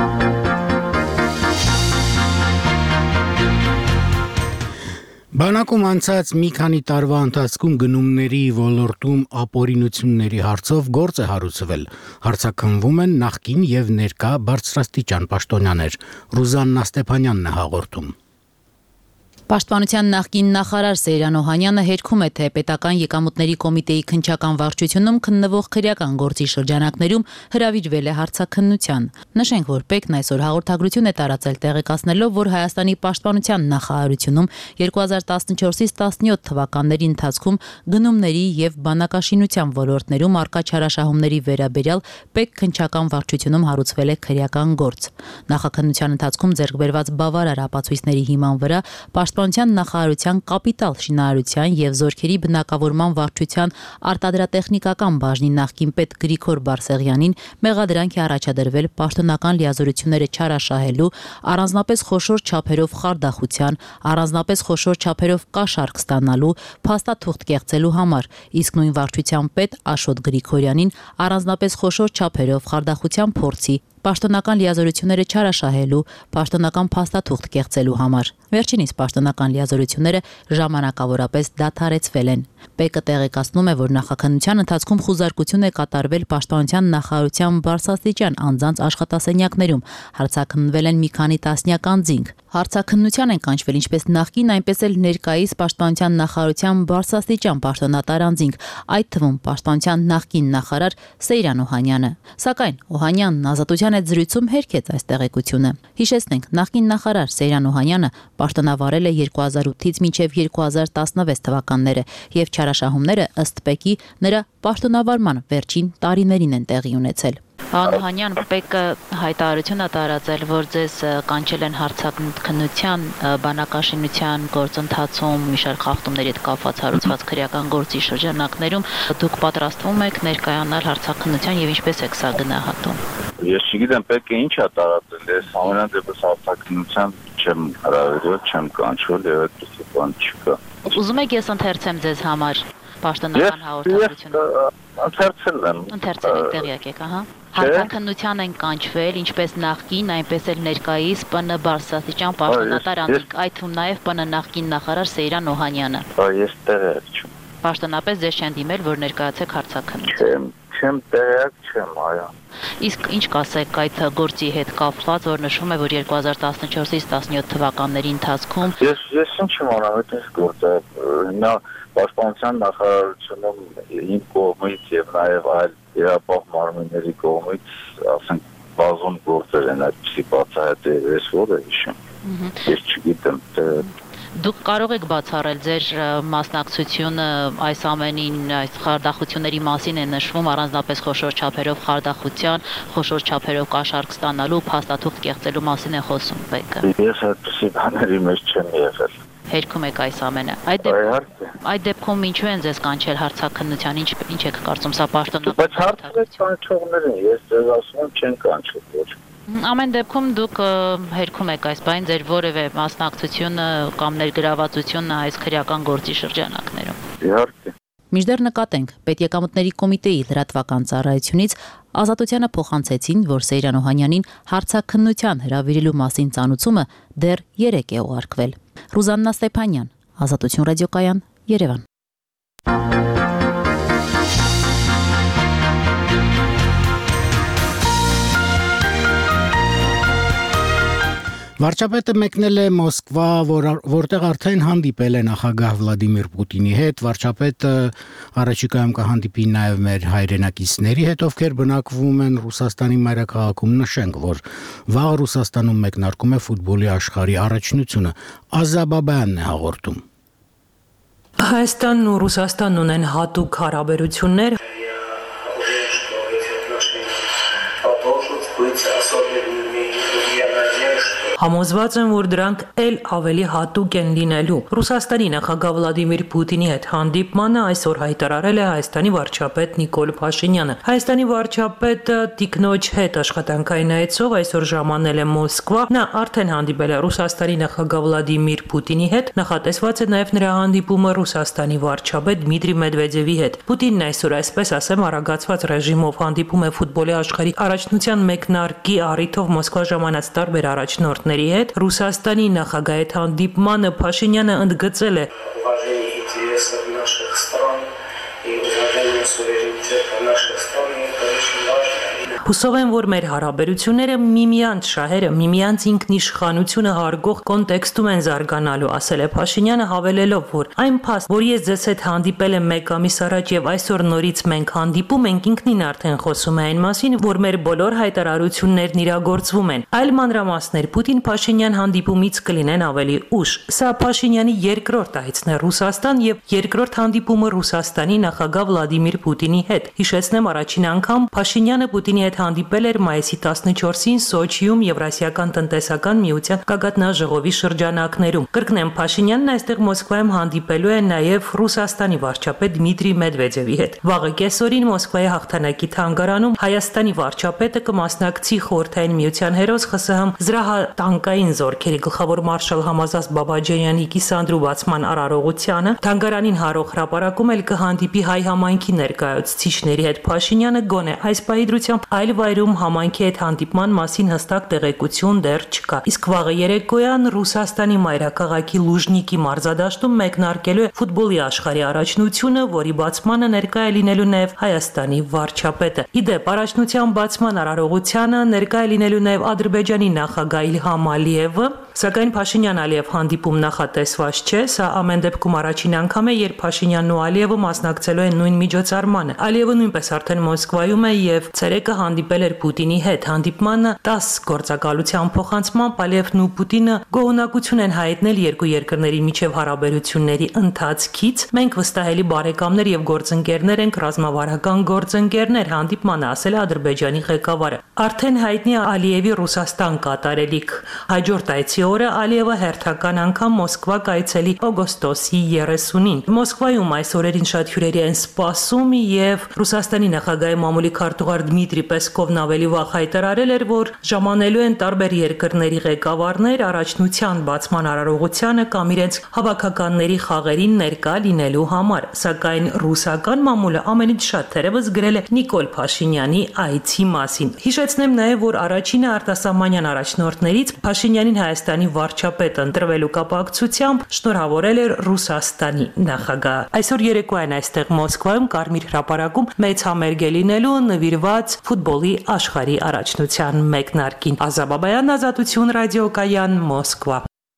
Բանակում անցած մի քանի տարվա ընթացքում գնումների ոլորտում ապօրինությունների հարցով գործ է հարուցվել։ Հարցաքննվում են նախկին եւ ներկա բարձրաստիճան պաշտոնյաներ։ Ռուզաննա Ստեփանյանն է հաղորդում։ Պաշտպանության նախկին նախարար Սեյրան Օհանյանը հերքում է, թե պետական եկամուտների կոմիտեի քննչական վարչությունում քննվող քրեական գործի շրջանակներում հրավիրվել է հարցաքննության։ Նշենք, որ ՊԵԿ-ն այսօր հաղորդագրություն է տարածել տեղեկացնելով, որ Հայաստանի պաշտպանության նախարարությունում 2014-ից 17 թվականների ընթացքում գնումների եւ բանակաշինության ոլորտներում արկա չարաշահումների վերաբերյալ ՊԵԿ քննչական վարչությունում հարուցվել է քրեական գործ։ Նախաքննության ընթացքում ձեռք բերված բավարար ապացույցների հիման վրա Պաշտպանության նախարարության կապիտալ շինարարության եւ զորքերի բնակավորման վարչության արտադրատեխնիկական բաժնի նախկին պետ Գրիգոր Բարսեղյանին մեղադրանք է առաջադրվել պաշտոնական լիազորությունները չարաշահելու, առանձնապես խոշոր չափերով խարդախության, առանձնապես խոշոր չափերով կաշառք ստանալու, փաստաթուղթ կեղծելու համար, իսկ նույն վարչության պետ Աշոտ Գրիգորյանին առանձնապես խոշոր չափերով խարդախության փորձի, պաշտոնական լիազորությունները չարաշահելու, պաշտոնական փաստաթուղթ կեղծելու համար։ Վերջինիս պաշտոնական լիազորությունները ժամանակավորապես դադարեցվել են։ ՊԵԿ-ը տեղեկացնում է, որ նախաքննության ընթացքում խուզարկություն է կատարվել պաշտպանության նախարարության բարձրաստիճան անձանց աշխատասենյակներում, հարցաքննվել են մի քանի տասնյակ անձինք։ Հարցաքննության են կանչվել ինչպես նախկին, այնպես էլ ներկայիս պաշտպանության նախարարության բարձրաստիճան պաշտոնատար անձինք, այդ թվում պաշտպանության նախկին նախարար Սեյրան Օհանյանը։ Սակայն Օհանյանն Ազատության այդ զրույցում հերքեց այս տեղեկությունը։ Հիշեցնենք, նախկին նախարար Սեյրան Օհանյանը պաշտոնավարել է 2008-ից մինչև 2016 թվականները եւ չարաշահումները ըստ ՊԵԿ-ի նրա պաշտոնավարման վերջին տարիներին են տեղի ունեցել։ Օհանյան, ՊԵԿ-ը հայտարարություն է տարածել, որ ձեզ կանչել են հարցաքննության բանակաշինության գործընթացում մի շարք խախտումների հետ կապված հարուցված քրեական գործի շրջանակներում դուք պատրաստվում եք ներկայանալ հարցաքննության եւ ինչպես եք սա գնահատում։ Ես չգիտեմ ՊԵԿ-ը ինչ է տարածել, ես ամենայն դեպս հարցաքննության չեմ հրավիրել, չեմ կանչվել եւ այդպես բան չկա։ Ուզում եք ես ընթերցեմ ձեզ համար պաշտոնական հաղորդագրությունը։ Ընթերցել եմ տեղյակ եք, ահա։ Հարցաքննության են կանչվել ինչպես նախկին, այնպես էլ ներկայիս ՊՆ բարձրաստիճան պաշտոնատար անձինք, այդ թվում նաև ՊՆ նախկին նախարար Սեյրան Օհանյանը։ Ես տեղյակ չեմ։ Պաշտոնապես ձեզ չեն դիմել, որ ներկայացեք հարցաքննություն։ Չեմ տեղյակ չեմ, այո։ Իսկ ինչ կասեք այդ գործի հետ կապված, որ նշում է, որ 2014-ից 17 թվականների ընթացքում Ես ինչ իմանամ, այդ գործ է, նա պաշտպանության նախարարությունում իմ կողմից եւ նաեւ այլ իրապահ մարմինների կողմից, ասենք, բազում գործեր են այդպիսի բացահայտել, ես որ է հիշում։ Ես չգիտեմ, Դուք կարող եք բացառել ձեր մասնակցությունը այս ամենին, այս խարդախությունների մասին է նշվում, առանձնապես խոշոր չափերով խարդախության, խոշոր չափերով կաշառք ստանալու, փաստաթուղթ կեղծելու մասին է խոսում ՊԵԿ-ը։ Ես այդպիսի բաների մեջ չեմ եղել։ Հերքում եք այս ամենը։ Այդ դեպքում ինչու են ձեզ կանչել հարցաքննության, ինչ եք կարծում, սա պաշտոնական։ Բայց հարցերը կանչողներին, ես ձեզ ասում եմ, չեն կանչել ոչ։ Ամեն դեպքում դուք հերքում եք այս բան, ձեր որևէ մասնակցությունը կամ ներգրավվածությունը այս քրեական գործի շրջանակներում։ Իհարկե։ Մինչդեռ նկատենք, պետեկամուտների կոմիտեի լրատվական ծառայությունից Ազատությանը փոխանցեցին, որ Սեյրան Օհանյանին հարցաքննության հրավիրելու մասին ծանուցումը դեռ 3 է ուղարկվել։ Ռուզաննա Ստեփանյան, Ազատություն ռադիոկայան, Երևան։ Վարչապետը մեկնել է Մոսկվա, որտեղ արդեն հանդիպել է նախագահ Վլադիմիր Պուտինի հետ։ Վարչապետը առաջիկայում կհանդիպի նաև մեր հայրենակիցների հետ, ովքեր բնակվում են Ռուսաստանի մայրաքաղաքում։ Նշենք, որ վաղ Ռուսաստանում մեկնարկում է ֆուտբոլի աշխարհի առաջնությունը։ Ազաբաբյանն է հաղորդում։ Հայաստանն ու Ռուսաստանն ունեն հատուկ հարաբերություններ։ Համոզված եմ, որ դրանք էլ ավելի հատուկ են լինելու։ Ռուսաստանի նախագահ Վլադիմիր Պուտինի հետ հանդիպմանը այսօր հայտարարել է Հայաստանի վարչապետ Նիկոլ Փաշինյանը։ Հայաստանի վարչապետը տիկնոջ հետ աշխատանքային այցով այսօր ժամանել է Մոսկվա։ Նա արդեն հանդիպել է Ռուսաստանի նախագահ Վլադիմիր Պուտինի հետ, նախատեսված է նաև նրա հանդիպումը Ռուսաստանի վարչապետ Դմիտրի Մեդվեդևի հետ։ Պուտինն այսօր, այսպես ասեմ, արագացված ռեժիմով հանդիպում է ֆուտբոլի աշխարհի առաջնության մեկնարկի առիթով Մոսկվա ժամանած տարբեր առաջնորդների հետ։ Ռուսաստանի նախագահի հետ հանդիպմանը Փաշինյանը ընդգծել է Հուսով եմ, որ մեր հարաբերությունները միմյանց շահերը, միմյանց ինքնիշխանությունը հարգող կոնտեքստում են զարգանալու, ասել է Փաշինյանը, հավելելով, որ այն փաստ, որ ես ձեզ հետ հանդիպել եմ 1 ամիս առաջ եւ այսօր նորից մենք հանդիպում ենք, ինքնին արդեն խոսում է այն մասին, որ մեր բոլոր հայտարարություններն իրագործվում են։ Այլ մանրամասներ Պուտին-Փաշինյան հանդիպումից կլինեն ավելի ուշ։ Սա Փաշինյանի երկրորդ այցն է Ռուսաստան եւ երկրորդ հանդիպումը Ռուսաստանի նախագահ Վլադիմիր Պուտինի հետ։ Հիշեցնեմ, առաջին անգամ Փաշինյանը Պուտինի հետ հանդիպել էր մայիսի 14-ին Սոչիում Եվրասիական տնտեսական միության գագաթնաժողովի շրջանակներում։ Կրկնեմ, Փաշինյանն այստեղ Մոսկվայում հանդիպելու է նաև Ռուսաստանի վարչապետ Դմիտրի Մեդվեդևի հետ։ Վաղը կեսօրին Մոսկվայի հաղթանակի թանգարանում Հայաստանի վարչապետը կմասնակցի Խորհրդային միության հերոս ԽՍՀՄ զրահատանկային զորքերի գլխավոր մարշալ Համազած Բաբաջանյանի կիսանդրու բացման արարողությանը։ Թանգարանին հարող հրապարակում էլ կհանդիպի հայ համայնքի ներկայացուցիչների հետ։ Փաշինյանը գոնե այս պահի դրությամբ այլ վայրում համայնքի հետ հանդիպման մասին հստակ տեղեկություն դեռ չկա։ Իսկ վաղը երեկոյան Ռուսաստանի մայրաքաղաքի Լուժնիկի մարզադաշտում մեկնարկելու է ֆուտբոլի աշխարհի առաջնությունը, որի բացմանը ներկայ է լինելու նաև Հայաստանի վարչապետը։ Իդեպ, առաջնության բացման արարողությանը ներկայ է լինելու նաև Ադրբեջանի նախագահ Իլհամ Ալիևը, սակայն Փաշինյան-Ալիև հանդիպում նախատեսված չէ։ Սա ամեն դեպքում առաջին անգամ է, երբ Փաշինյանն ու Ալիևը մասնակցելու են նույն միջոցառմանը։ Ալիևը նույնպես արդեն Մոսկվայում է եւ ցերեկը հանդիպել էր Պուտինի հետ։ Հանդիպմանը 10 գործակալության փոխանցմամբ Ալիևն ու Պուտինը գոհունակություն են հայտնել երկու երկրների միջև հարաբերությունների ընթացքից։ Մենք վստահելի բարեկամներ եւ գործընկերներ ենք, ռազմավարական գործընկերներ, հանդիպմանը ասել է Ադրբեջանի ղեկավարը։ Արդեն հայտնի է Ալիևի Ռուսաստան կատարելիք։ Հաջորդ այցի օրը Ալիևը հերթական անգամ Մոսկվա կայցելի օգոստոսի 30-ին։ Մոսկվայում այս օրերին շատ հյուրերի են սպասում եւ Ռուսաստանի նախագահի մամուլի քարտուղար Դմիտրի Պեսկովն ավելի վաղ հայտարարել էր, որ ժամանելու են տարբեր երկրների ղեկավարներ առաջնության բացման արարողությանը կամ իրենց հավաքականների խաղերին ներկա լինելու համար, սակայն ռուսական մամուլը ամենից շատ թերևս գրել է Նիկոլ Փաշինյանի այցի մասին։ Հիշեցնեմ նաև, որ առաջինը արտասահմանյան առաջնորդներից Փաշինյանին Հայաստանի վարչապետ ընտրվելու կապակցությամբ շնորհավորել էր Ռուսաստանի նախագահ։ Այսօր երեկոյան այստեղ Մոսկվայում Կարմիր հրապարակում մեծ համերգ է լինելու նվիրված ֆուտբոլի աշխարհի առաջնության մեկնարկին։ Ազաբաբյան, Ազատություն ռադիոկայան, Մոսկվա։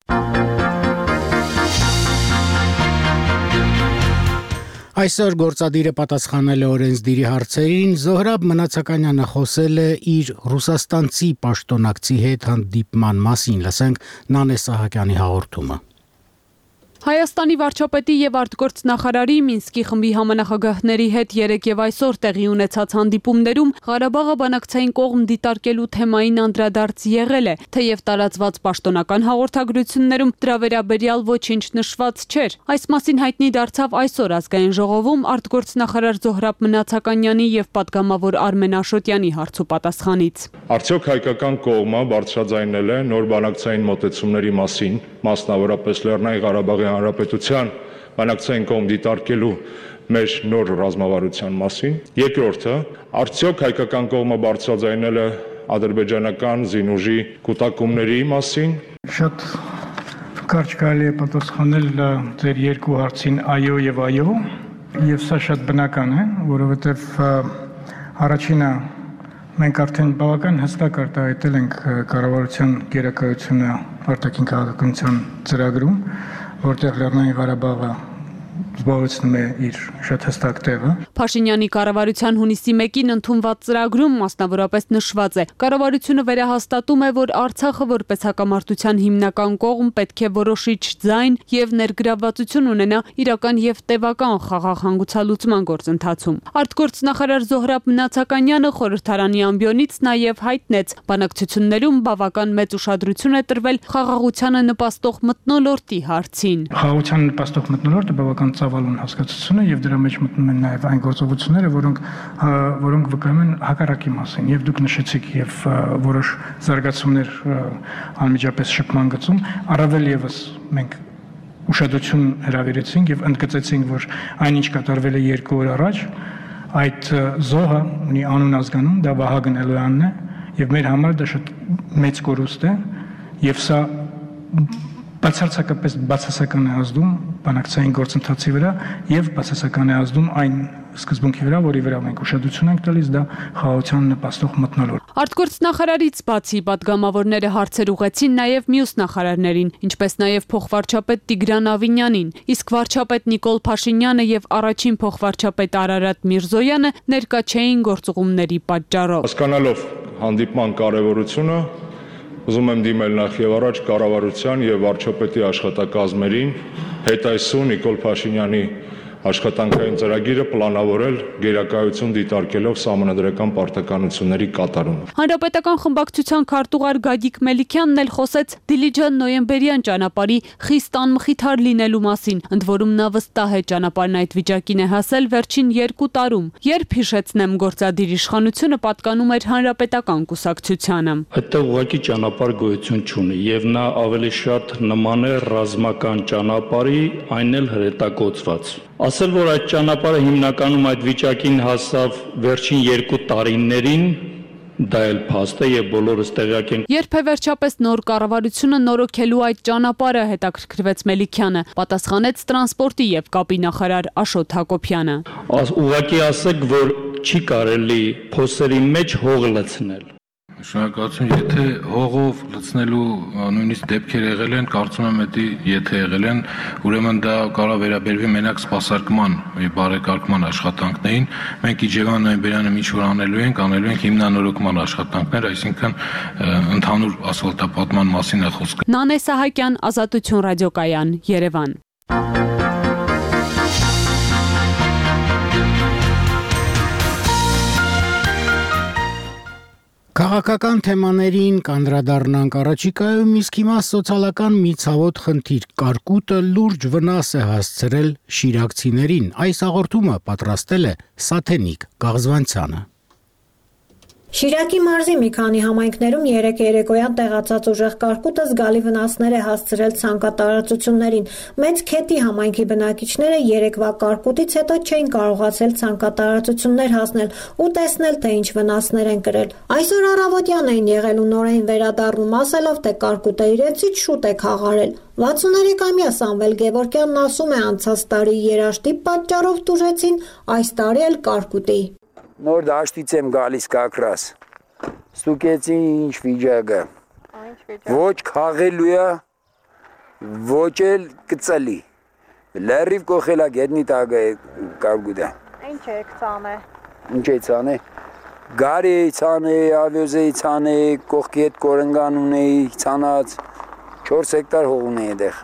Այսօր գործադիրը պատասխանել է օրենսդիրի հարցերին, Զոհրաբ Մնացականյանը խոսել է իր ռուսաստանցի պաշտոնակցի հետ հանդիպման մասին, լսենք Նանե Սահակյանի հաղորդումը։ Հայաստանի վարչապետի եւ արտգործնախարարի Մինսկի խմբի համանախագահների հետ երեկ եւ այսօր տեղի ունեցած հանդիպումներում Ղարաբաղը բանակցային կողմ դիտարկելու թեմային անդրադարձ եղել է, թեև տարածված պաշտոնական հաղորդագրություններում դրա վերաբերյալ ոչինչ նշված չէր։ Այս մասին հայտնի դարձավ այսօր ազգային ժողովում արտգործնախարար Զոհրաբ Մնացականյանի եւ պատգամավոր Արմեն Աշոտյանի հարցուպատասխանից։ Արդյոք հայկական կողմը բարձրաձայնել է նոր բանակցային մոտեցումների մասին, մասնավորապես Լեռնային Ղարաբաղի Հանրապետության բանակցային կողմ դիտարկելու մեր նոր ռազմավարության մասին։ Երկրորդը, արդյոք հայկական կողմը բարձրաձայնել է ադրբեջանական զինուժի կուտակումների մասին։ Շատ կարճ կարելի է պատասխանել ձեր երկու հարցին այո եւ այո, եւ սա շատ բնական է, որովհետեւ առաջինը Մենք արդեն բավական հստակ արտահայտել ենք կառավարության գերակայությունը արտաքին քաղաքականության ծրագրում, որտեղ Լեռնային Ղարաբաղը զբաղեցնում է իր շատ հստակ տեղը։ Փաշինյանի կառավարության հունիսի 1-ին ընդունված ծրագրում մասնավորապես նշված է. կառավարությունը վերահաստատում է, որ Արցախը որպես հակամարտության հիմնական կողմ պետք է որոշիչ ձայն եւ ներգրավվածություն ունենա իրական եւ տևական խաղաղ հանգուցալուծման գործընթացում։ Արտգործնախարար Զոհրաբ Մնացականյանը խորհրդարանի ամբիոնից նաեւ հայտնեց. բանակցություններում բավական մեծ ուշադրություն է տրվել խաղաղությանը նպաստող մթնոլորտի հարցին։ Խաղաղությանը նպաստող մթնոլորտը բավական ծավալուն հասկացություն է եւ դրա մեջ մտնում են նաեւ այն գործողությունները, որոնք վկայում են հակառակի մասին եւ դուք նշեցիք եւ որոշ զարգացումներ անմիջապես շփման գծում, առավել եւս մենք ուշադրություն հրավիրեցինք եւ ընդգծեցինք, որ այնինչ կատարվել է 2 օր առաջ, այդ զոհը ունի անուն ազգանուն, դա Վահագն Էլոյանն է եւ մեր համար դա շատ մեծ կորուստ է եւ սա բացարձակապես բացասական է ազդում բանակցային գործընթացի վրա եւ բացասական է ազդում այն սկզբունքի վրա, որի վրա մենք ուշադրություն ենք տալիս, դա խաղաղության նպաստող մթնոլորտ։ Արտգործնախարարից բացի պատգամավորները հարցեր ուղղեցին նաեւ մյուս նախարարներին, ինչպես նաեւ փոխվարչապետ Տիգրան Ավինյանին, իսկ վարչապետ Նիկոլ Փաշինյանը եւ առաջին փոխվարչապետ Արարատ Միրզոյանը ներկա չէին գործուղումների պատճառով։ Հասկանալով հանդիպման կարևորությունը, ուզում եմ դիմել նախ եւ առաջ կառավարության եւ վարչապետի աշխատակազմերին հետայսու Նիկոլ Փաշինյանի աշխատանքային ծրագիրը պլանավորել գերակայություն դիտարկելով սահմանադրական պարտականությունների կատարումը։ Հանրապետական խմբակցության քարտուղար Գագիկ Մելիքյանն էլ խոսեց Դիլիջան նոյեմբերյան ճանապարհի խիստ անմխիթար լինելու մասին, ընդ որում նա վստահ է ճանապարհն այդ վիճակին է հասել վերջին 2 տարում, երբ հիշեցնեմ գործադիր իշխանությունը պատկանում էր հանրապետական կուսակցությանը։ Այդտեղ ուղղակի ճանապարհ գոյություն չունի եւ նա ավելի շատ նման է ռազմական ճանապարհի, այն էլ հրետակոծված։ Ասել, որ այդ ճանապարհը հիմնականում այդ վիճակին հասավ վերջին 2 տարիներին, դա էլ փաստ է եւ բոլորս տեղյակ ենք։ Երբ է վերջապես նոր կառավարությունը նորոգելու այդ ճանապարհը, հետաքրքրվեց Մելիքյանը, պատասխանեց տրանսպորտի եւ կապի նախարար Աշոտ Հակոբյանը։ Ուղղակի ասեք, որ չի կարելի փոսերի մեջ հող լցնել։ Շնորհակալություն, եթե հողով լցնելու նույնիսկ դեպքեր եղել են, կարծում եմ դա եթե եղել են, ուրեմն դա կարող վերաբերվի մենակ սպասարկման եւ բարեկարգման աշխատանքներին։ Մենք Իջևան նոյեմբերյանը ինչ որ անելու ենք հիմնանորոգման աշխատանքներ, այսինքն ընդհանուր ասֆալտապատման մասին է խոսքը։ Նանե Սահակյան, Ազատություն ռադիոկայան, Երևան։ Քաղաքական թեմաներին կանդրադառնանք առաջիկայում, իսկ հիմա սոցիալական մի ցավոտ խնդիր՝ կարկուտը լուրջ վնաս է հասցրել շիրակցիներին։ Այս հաղորդումը պատրաստել է Սաթենիկ Գաղզվանցյանը։ Շիրակի մարզի մի քանի համայնքներում երեկոյան տեղացած ուժեղ կարկուտը զգալի վնասներ է հասցրել ցանկատարածություններին։ Մեծ Քետի համայնքի բնակիչները երեկվա կարկուտից հետո չէին կարողացել ցանկատարածություններ հասնել ու տեսնել, թե ինչ վնասներ են կրել։ Այսօր առավոտյան էին եղել ու նոր էին վերադառնում, ասելով, թե կարկուտը իրենցից շուտ է խաղարել։ 63-ամյա Սամվել Գևորգյանն ասում է, անցած տարի երաշտի պատճառով տուժեցին, այս տարի էլ կարկուտի։ Նոր դաշտից եմ գալիս կակրաս, ստուկեցի ինչ վիճակը, ոչ խաղելու է, ոչ էլ կծելի, լերիվ կողելա գետնի տագը կարգուդը։ Ինչ է կծանը։ Ինչ է ծանը, գարի է ծանը, ավյոզ է ծանը, կողքի հետ կորնգան ունեի ծանած, 4 հեկտար հող ունեի դեղ,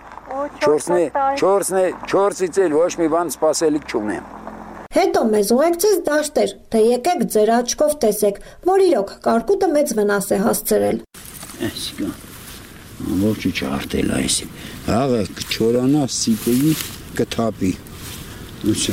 4-ից էլ ոչ մի բան սպասելիք չունեմ։ Հետո մեզ ուղեկցեց դաշտեր, թե եկեք ձեր աչքով տեսեք, որ իրոք կարկուտը մեծ վնաս է հասցրել։ Այսիկա, ամորջը չարտել այսիկ, հաղը կչորանա սիկեի կթապի, ուսա։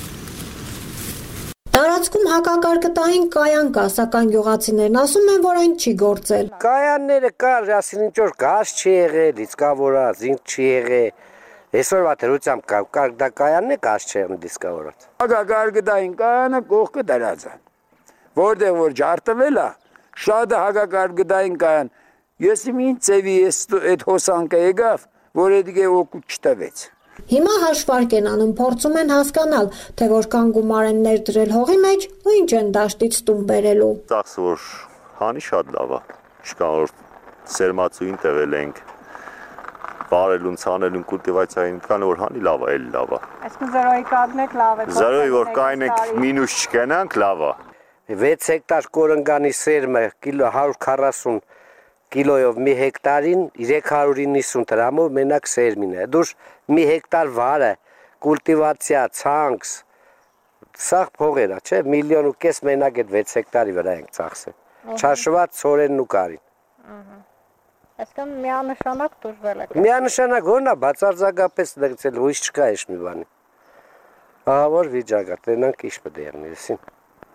Տարածքում հակակարկտային կայան կա, սակայն գյուղացիներն ասում են, որ այն չի գործել։ Կայանները կար, ասին ինչ որ գազ չի եղել, իսկավորած, ինչ չի եղել։ Այսօրվա դրությամբ դա կայանն է գազ չեղն դիսկավորած։ Հակակարկտային կայանը կողքը դրած է, որտեղ որ ջարտվել է, շատ հակակարկտային կայան, ես իմ ինչ ծևի այդ հոսանքը եկավ, որ էդիկե օգուտ չտվեց։ Հիմա հաշվարկ են անում, փորձում են հասկանալ, թե որքան գումար են ներդրել հողի մեջ ու ինչ են դաշտից տուն բերելու։ Ծախսը որ հանի շատ լավ է, չկա որ սերմացուին տվել ենք, բարելուն, ցանելուն, կուլտիվացիային, կան որ հանի լավ է, էլի լավ է։ Այսինքն 0-ի կազմեք լավ է։ 0-ի որ կայնենք մինուս չկենանք, լավ է։ 6 հեկտար կորնգանի սերմը 140 կիլոյով մի հեկտարին 390 դրամով մենակ սերմին է։ Դուր մի հեկտար վարը, կուլտիվացիա, ցանքս, սաղ փողերա, չէ, 1.5 միլիոն մենակ այդ 6 հեկտարի վրա ենք ծախսել։ Չաշված ցորենն ու կարին։ Այսինքն միանշանակ դժվել եք։ Միանշանակ ո՞րն է բացարձակապես դրեցել, հույս չկա այս մի բանի։ Ահա որ վիճակը, տենանք ինչ պետք է եղնի, ասին։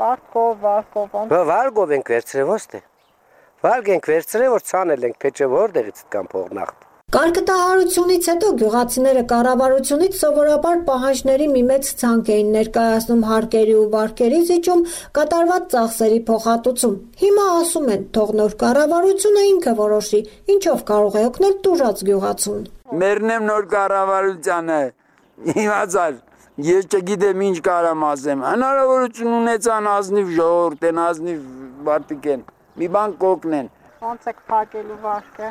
Վարգով ենք վերցրել, ոստե։ Վարգ ենք վերցրել, որ ցանել ենք, թե չէ որտեղից կան փողնախտ։ Կարգտահարությունից հետո գյուղացիները կառավարությունից սովորաբար պահանջների մի մեծ ցանկ էին ներկայացնում հարկերի ու վարկերի զիջում, կատարված ծախսերի փոխհատուցում։ Հիմա ասում են, թող նոր կառավարությունը ինքը որոշի, ինչով կարող է օգնել տուժած գյուղացուն։ Մերնեմ նոր կառավարությանը, իմացար, ես չգիտեմ ինչ կարամ ասեմ, հնարավորություն ունեցան ազնիվ ժողովուրդ են, ազնիվ մարդիկ են, մի բան կօգնեն։ Ոնց եք փակելու վարկը։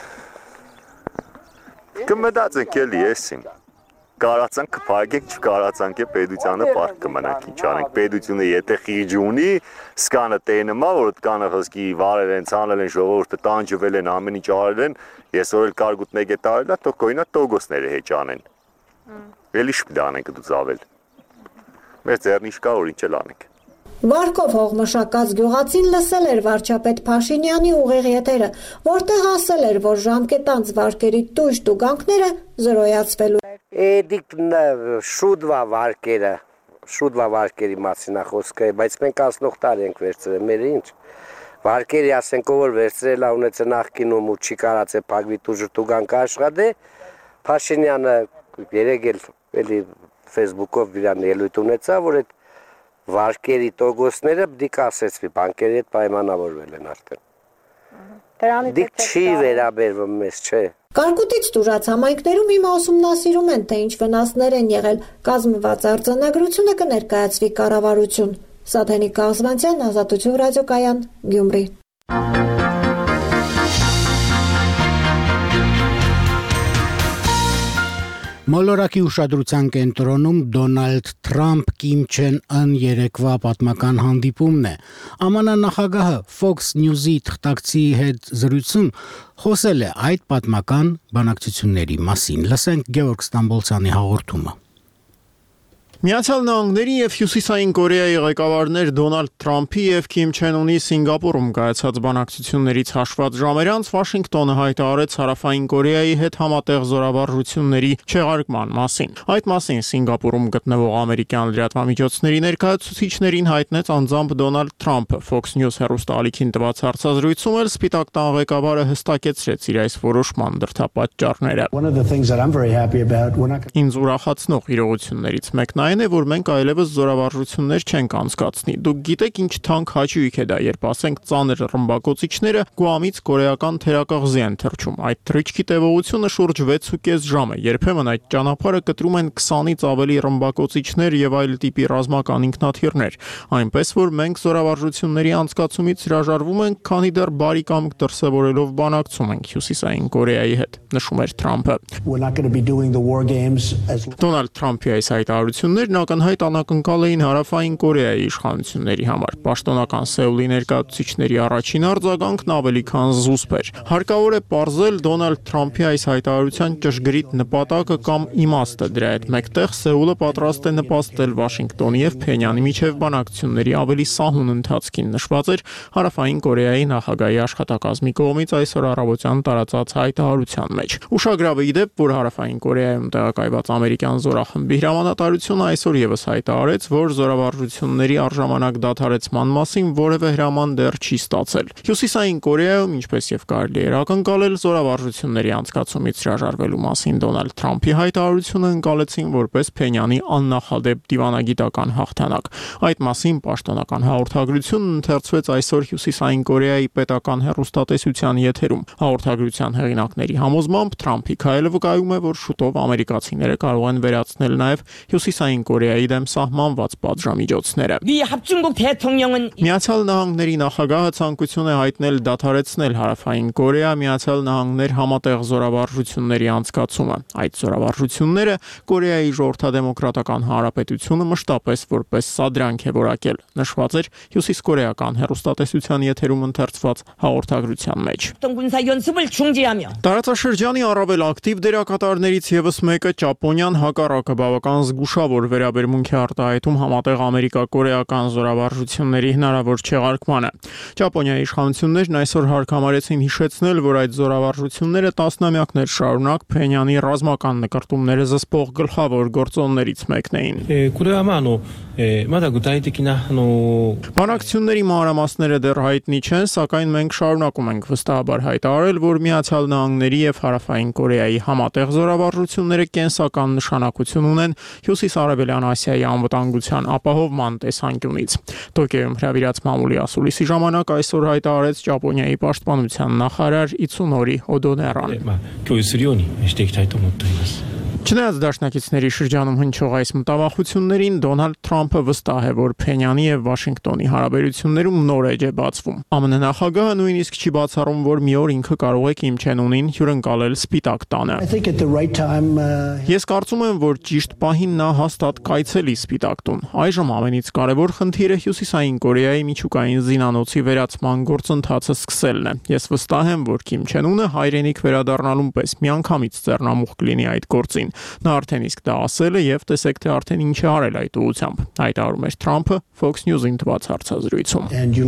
Կմտածենք էլի էսին, կարացանք կփակենք, չկարացանք է պետությանը պարկ կմնանք, ինչ անենք, պետությունը եթե խիղճ ունի, սկանը տենմա, որ ատկանը խսկի վարել են, ցանել են, ժողովուրդը տանջվել են, ամեն ինչ արել են, ես որ էլ կարգուտ մեկ է տարելա, թող կոյնա տոգոսները հեչ անեն, էլի շպիտ անենք դուց ավել, մեր ձեռն ինչ կա, որ ինչ էլ անենք։ Վարկով հողմշակած գյուղացին լսել էր վարչապետ Փաշինյանի ուղիղ եթերը, որտեղ ասել էր, որ ժամկետանց վարկերի տույժ տուգանքները զրոյացվելու են։ Էդիկ շուտվա վարկերի մասին է խոսքը, բայց մենք անցնող տարի ենք վերցրել, մեր ինչ։ Վարկերի ասենք որ վերցրել է ունեցել նախկինում ու չի կարացել փակվի տուժ տուգանքը աշխատե, Փաշինյանը երեկ էլի Facebook-ով իրան ելույթ ունեցա, որ այդ վարկերի տոգոսները պիտի ասեցվի, բանկերի հետ պայմանավորվել են արդեն։ Դիք չի վերաբերվում մեզ, չէ։ Կարկուտից տուժած համայնքներում հիմա ուսումնասիրում են, թե ինչ վնասներ են եղել, կազմված արձանագրությունը կներկայացվի կառավարություն։ Սաթենիկ Կաղզվանցյան, Ազատություն ռադիոկայան, Գյումրի։ Մոլորակի ուշադրության կենտրոնում Դոնալդ Թրամփ Կիմ Չեն Ըն երեկվա պատմական հանդիպումն է։ ԱՄՆ նախագահը Fox News-ի թղթակցի հետ զրույցում խոսել է այդ պատմական բանակցությունների մասին։ Լսենք Գևորգ Ստամբոլցյանի հաղորդումը։ Միացյալ Նահանգների եւ Հյուսիսային Կորեայի ղեկավարներ Դոնալդ Թրամփի եւ Քիմ Չեն Ունի Սինգապուրում կայացած բանակցություններից հաշված ժամեր անց Վաշինգտոնը հայտարարեց Հարավային Կորեայի հետ համատեղ զորավարժությունների չեղարկման մասին։ Այդ մասին Սինգապուրում գտնվող ամերիկյան լրատվամիջոցների ներկայացուցիչներին հայտնեց անձամբ Դոնալդ Թրամփը։ Fox News հեռուստաալիքին տված հարցազրույցում էլ Սպիտակ տան ղեկավարը հստակեցրեց իր այս որոշման դրդապատճառները։ Ինձ ուրախացնող իրողություններից մեկն այն է, որ մենք այլևս զորավարժություններ չենք անցկացնի։ Դուք գիտեք ինչ թանկ հաճույք է դա, երբ ասենք ծանր ռմբակոծիչները Գուամից կորեական թերակղզի են թռչում։ Այդ թռիչքի տևողությունը շուրջ 6.5 ժամ է։ Երբեմն այդ ճանապարհը կտրում են 20-ից ավելի ռմբակոծիչներ եւ այլ տիպի ռազմական ինքնաթիռներ։ Այնպես որ մենք զորավարժությունների անցկացումից հրաժարվում ենք, քանի դեռ բարի կամք դրսևորելով բանակցում ենք Հյուսիսային Կորեայի հետ, նշում էր Թրամփը։ Դոնալդ Թրամփի այս հայտարարությունները ակնհայտ անակնկալ էին Հարավային Կորեայի իշխանությունների համար։ Պաշտոնական Սեուլի ներկայացուցիչների առաջին արձագանքն ավելի քան զուսպ էր։ Հարկավոր է պարզել Դոնալդ Թրամփի այս հայտարարության ճշգրիտ նպատակը կամ իմաստը։ Դրա հետ մեկտեղ Սեուլը պատրաստ է նպաստել Վաշինգտոնի եւ Փենյանի միջև բանակցությունների ավելի սահուն ընթացքին, նշված էր Հարավային Կորեայի նախագահի աշխատակազմի կողմից այսօր առավոտյան տարածած հայտարարության մեջ։ Ուշագրավ է ի դեպ, որ Հարավային Կորեայում տեղակայված ամերիկյան զորախմբի հրամանատարությունը այսօր եւս հայտարարեց, որ զորավարժությունների առժամանակ դադարեցման մասին որևէ հրաման դեռ չի ստացել։ Հյուսիսային Կորեայում, ինչպես եւ կարելի էր ակնկալել, զորավարժությունների անցկացումից հրաժարվելու մասին Դոնալդ Թրամփի հայտարարությունը ընկալեցին որպես Փենյանի աննախադեպ դիվանագիտական հաղթանակ։ Այդ մասին պաշտոնական հաղորդագրությունն ընթերցվեց այսօր Հյուսիսային Կորեայի պետական հեռուստատեսության եթերում։ Հաղորդագրության հեղինակների համոզմամբ Թրամփի քայլը վկայում է, որ շուտով ամերիկացիները կարող են վերացնել նաև Հյուսիսային Կորեայի դեմ սահմանված պատժամիջոցները։ Միացյալ Նահանգների նախագահը ցանկություն է հայտնել դադարեցնել Հարավային Կորեա Միացյալ Նահանգներ համատեղ զորավարժությունների անցկացումը։ Այդ զորավարժությունները Կորեայի ժողովրդադեմոկրատական հանրապետությունը մշտապես որպես սադրանք է որակել, նշված էր հյուսիսկորեական հեռուստատեսության եթերում ընթերցված հաղորդագրության մեջ։ Տարածաշրջանի առավել ակտիվ դերակատարներից ևս մեկը Ճապոնիան հակառակը բավական զգուշավոր վերաբերմունք է արտահայտում համատեղ ամերիկա-կորեական զորավարժությունների հնարավոր չեղարկմանը։ Ճապոնիայի իշխանություններն այսօր հարկամարեցին հիշեցնել, որ այդ զորավարժությունները տասնամյակներ շարունակ Փենյանի ռազմական նկարտումները զսպող գլխավոր գործոններից մեկն էին։ Բանակցությունների մանրամասները դեռ հայտնի չեն, սակայն մենք շարունակում ենք վստահաբար հայտարարել, որ Միացյալ Նահանգների եւ Հարավային Կորեայի համատեղ զորավարժությունները կենսական նշանակություն ունեն Հյուսիս-Արևելյան Ասիայի անվտանգության ապահովման տեսանկյունից։ Տոկիոյում հրավիրած մամուլի ասուլիսի ժամանակ այսօր հայտարարեց Ճապոնիայի պաշտպանության նախարար Իցունորի Օդոներան։ Չնայած դաշնակիցների շրջանում հնչող այս մտավախություններին Դոնալդ Թրամփը վստահ է, որ Փենյանի եւ Վաշինգտոնի հարաբերություններում նոր էջ է բացվում։ ԱՄՆ նախագահը նույնիսկ չի բացառում, որ մի օր ինքը կարող է Կիմ Չեն Ունին հյուրընկալել Սպիտակ տանը։ Ես կարծում եմ, որ ճիշտ պահին նա հաստատ կայցելի Սպիտակ տուն։ Այժմ ամենից կարևոր խնդիրը Հյուսիսային Կորեայի միջուկային զինանոցի վերացման գործընթացը սկսելն է։ Ես վստահ եմ, որ Կիմ Չեն Ունը հայրենիք վերադառնալուն պես միանգամից ձեռնամուխ կլինի այդ գործին։ Նա արդեն իսկ դա ասել է եւ տեսեք թե արդեն ինչ է արել այդ ուղղությամբ։ Հայտարարում էր Թրամփը Fox News-ին տված հարցազրույցում։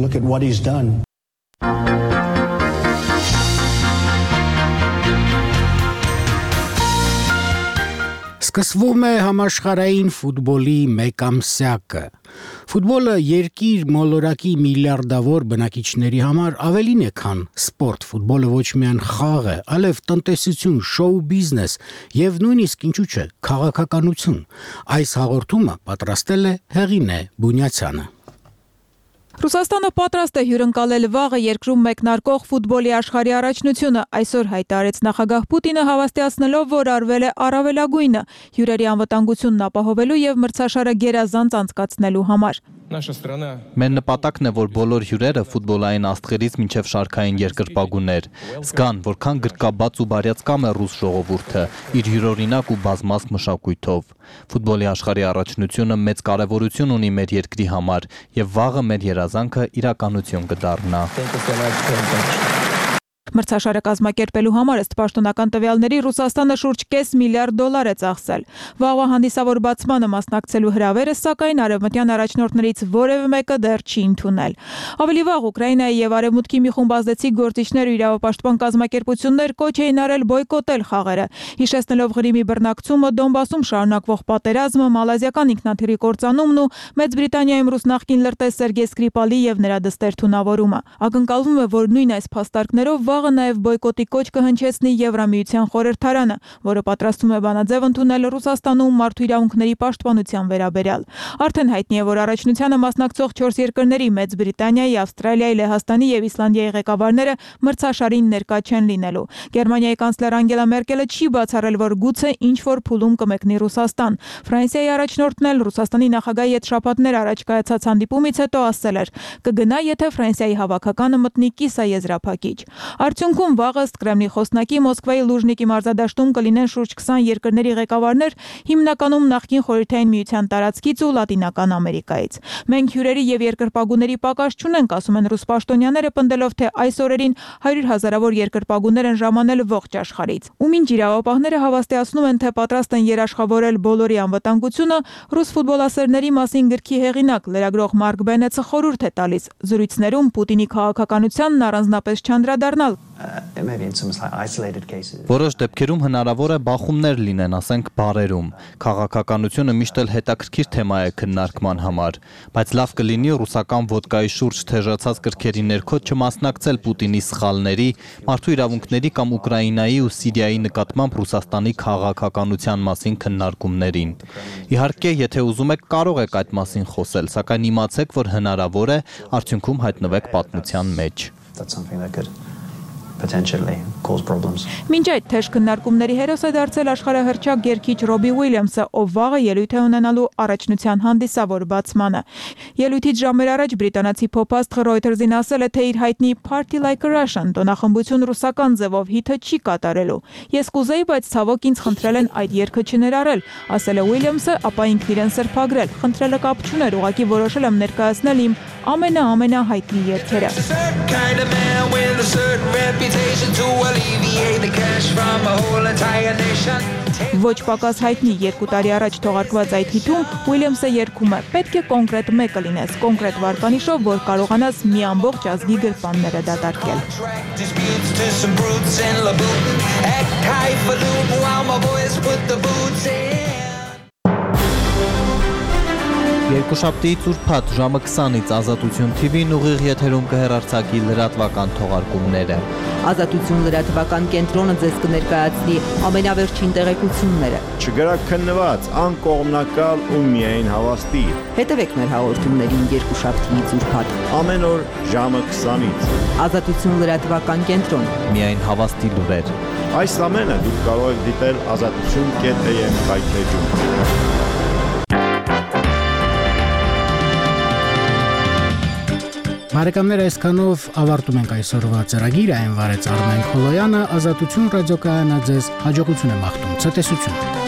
Սկսվում է համաշխարհային ֆուտբոլի մեկամսյակը։ Ֆուտբոլը երկիր մոլորակի միլիարդավոր բնակիչների համար ավելին է, քան սպորտ։ Ֆուտբոլը ոչ միայն խաղ է, այլև տնտեսություն, շոու բիզնես եւ նույնիսկ ինչու՞ չէ, քաղաքականություն։ Այս հաղորդումը պատրաստել է Հեղինե Բունյացյանը։ Ռուսաստանը պատրաստ է հյուրընկալել վաղը երկրում մեկնարկող ֆուտբոլի աշխարհի առաջնությունը, այսօր հայտարարեց նախագահ Պուտինը, հավաստիացնելով, որ արվել է առավելագույնը հյուրերի անվտանգությունն ապահովելու եւ մրցաշարը գերազանց անցկացնելու համար։ Մեր նպատակն է, որ բոլոր հյուրերը ֆուտբոլային աստղերից մինչև շարքային երկրպագուներ զգան, որքան գրկաբաց ու բարյացկամ է ռուս ժողովուրդը իր յուրօրինակ ու բազմազգ մշակույթով։ Ֆուտբոլի աշխարհի առաջնությունը մեծ կարևորություն ունի մեր երկրի համար եւ վաղը մեր երազանքը իրականություն կդառնա։ Մրցաշարը կազմակերպելու համար ըստ պաշտոնական տվյալների Ռուսաստանը շուրջ $500 միլիոն է ծախսել։ Վաղվա հանդիսավոր բացմանը մասնակցելու հրավերը, սակայն արևմտյան առաջնորդներից որևէ մեկը դեռ չի ընդունել։ Ավելի վաղ Ուկրաինայի եւ Արևմուտքի մի խումբ ազդեցիկ գործիչներ ու իրավապաշտպան կազմակերպություններ կոչ էին արել բոյկոտել խաղերը, հիշեցնելով Ղրիմի բռնակցումը, Դոնբասում շարունակվող պատերազմը, մալազիական ինքնաթիռի կործանումն ու Մեծ Բրիտանիայում ռուս նախկին լրտես Սերգեյ Սկրիպալի եւ նրա դստեր թունավորումը։ Ակնկալվում է, որ նույն այս փաստարկներով վաղը նաև բոյկոտի կոչ կհնչեցնի Եվրամիության խորհրդարանը, որը պատրաստվում է բանաձև ընդունել Ռուսաստանում մարդու իրավունքների պաշտպանության վերաբերյալ։ Արդեն հայտնի է, որ առաջնությանը մասնակցող 4 երկրների Մեծ Բրիտանիայի, Ավստրալիայի, Լեհաստանի եւ Իսլանդիայի ղեկավարները մրցաշարին ներկա չեն լինելու։ Գերմանիայի կանցլեր Անգելա Մերկելը չի բացառել, որ գուցե ինչ-որ փուլում կմեկնի Ռուսաստան։ Ֆրանսիայի առաջնորդն էլ Ռուսաստանի նախագահի հետ շաբաթներ առաջ կայացած հանդիպումից հետո ասել էր. կգնա, եթե Ֆրանսիայի հավաքականը մտնի կիսաեզրափակիչ։ Արդյունքում վաղ ըստ Կրեմլի խոսնակի Մոսկվայի Լուժնիկի մարզադաշտում կլինեն շուրջ 20 երկրների ղեկավարներ, հիմնականում նախկին Խորհրդային Միության տարածքից ու Լատինական Ամերիկայից։ Մենք հյուրերի եւ երկրպագուների պակաս չունենք, ասում են ռուս պաշտոնյաները, պնդելով, թե այս օրերին 100 հազարավոր երկրպագուներ են ժամանել ողջ աշխարհից։ Ու մինչ իրավապահները հավաստիացնում են, թե պատրաստ են երաշխավորել բոլորի անվտանգությունը, ռուս ֆուտբոլասերների մասին գրքի հեղինակ լրագրող Մարկ Բենեցը խորհուրդ է տալիս զրույցներում Պուտինի քաղաքականությանն առանձնապես չանդրադառնալ, Որոշ դեպքերում հնարավոր է բախումներ լինեն, ասենք բարերում։ Քաղաքականությունը միշտ էլ հետաքրքիր թեմա է քննարկման համար, բայց լավ կլինի ռուսական ոդկայի շուրջ թեժացած կրքերի ներքո չմասնակցել Պուտինի սխալների, մարդու իրավունքների կամ Ուկրաինայի ու Սիրիայի նկատմամբ Ռուսաստանի քաղաքականության մասին քննարկումներին։ Իհարկե, եթե ուզում եք, կարող եք այդ մասին խոսել, սակայն իմացեք, որ հնարավոր է արդյունքում հայտնվեք պատմության մեջ։ Մինչ այդ թեժ քննարկումների հերոս է դարձել աշխարհահռչակ երգիչ Ռոբի Ուիլյամսը, ով վաղը ելույթ է ունենալու առաջնության հանդիսավոր բացմանը։ Ելույթից ժամեր առաջ բրիտանացի փոփ-աստղ Reuters-ին ասել է, թե իր հայտնի Party Like a Russian տոնախմբություն ռուսական ձևով հիթը չի կատարելու։ Ես կուզեի, բայց ցավոք ինձ խնդրել են այդ երգը չներառել, ասել է Ուիլյամսը, ապա ինքն իրեն սրբագրել։ Խնդրելը կապ չուներ, ուղղակի որոշել եմ ներկայացնել իմ ամենահայտնի երգերը։ Ոչ պակաս հայտնի 2 տարի առաջ թողարկված այդ հիթում Ուիլյամսը երգում է. պետք է կոնկրետ մեկը լինես, կոնկրետ վարկանիշով, որ կարողանաս մի ամբողջ ազգի գրպանները դատարկել։ Երկուշաբթի ծուրփաթ ժամը 20-ից Ազատություն TV-ն ուղիղ եթերում կհեռարձակի լրատվական թողարկումները։ Ազատություն լրատվական կենտրոնը ձեզ կներկայացնի ամենավերջին տեղեկությունները։ Չգրաքննված, անկողմնակալ ու միայն հավաստի։ Հետևեք մեր հաղորդումներին երկուշաբթի ծուրփաթ։ Ամեն օր ժամը 20-ից։ Ազատություն լրատվական կենտրոն։ Միայն հավաստի լուրեր։ Այս ամենը դուք կարող եք դիտել azatutun.am հայթեջում։ Բարեկամներ, այսքանով ավարտում ենք այսօրվա ծրագիրը, այն վարեց Արմեն Խոլոյանը, Ազատություն ռադիոկայանը ձեզ հաջողություն է մաղթում, ցտեսություն։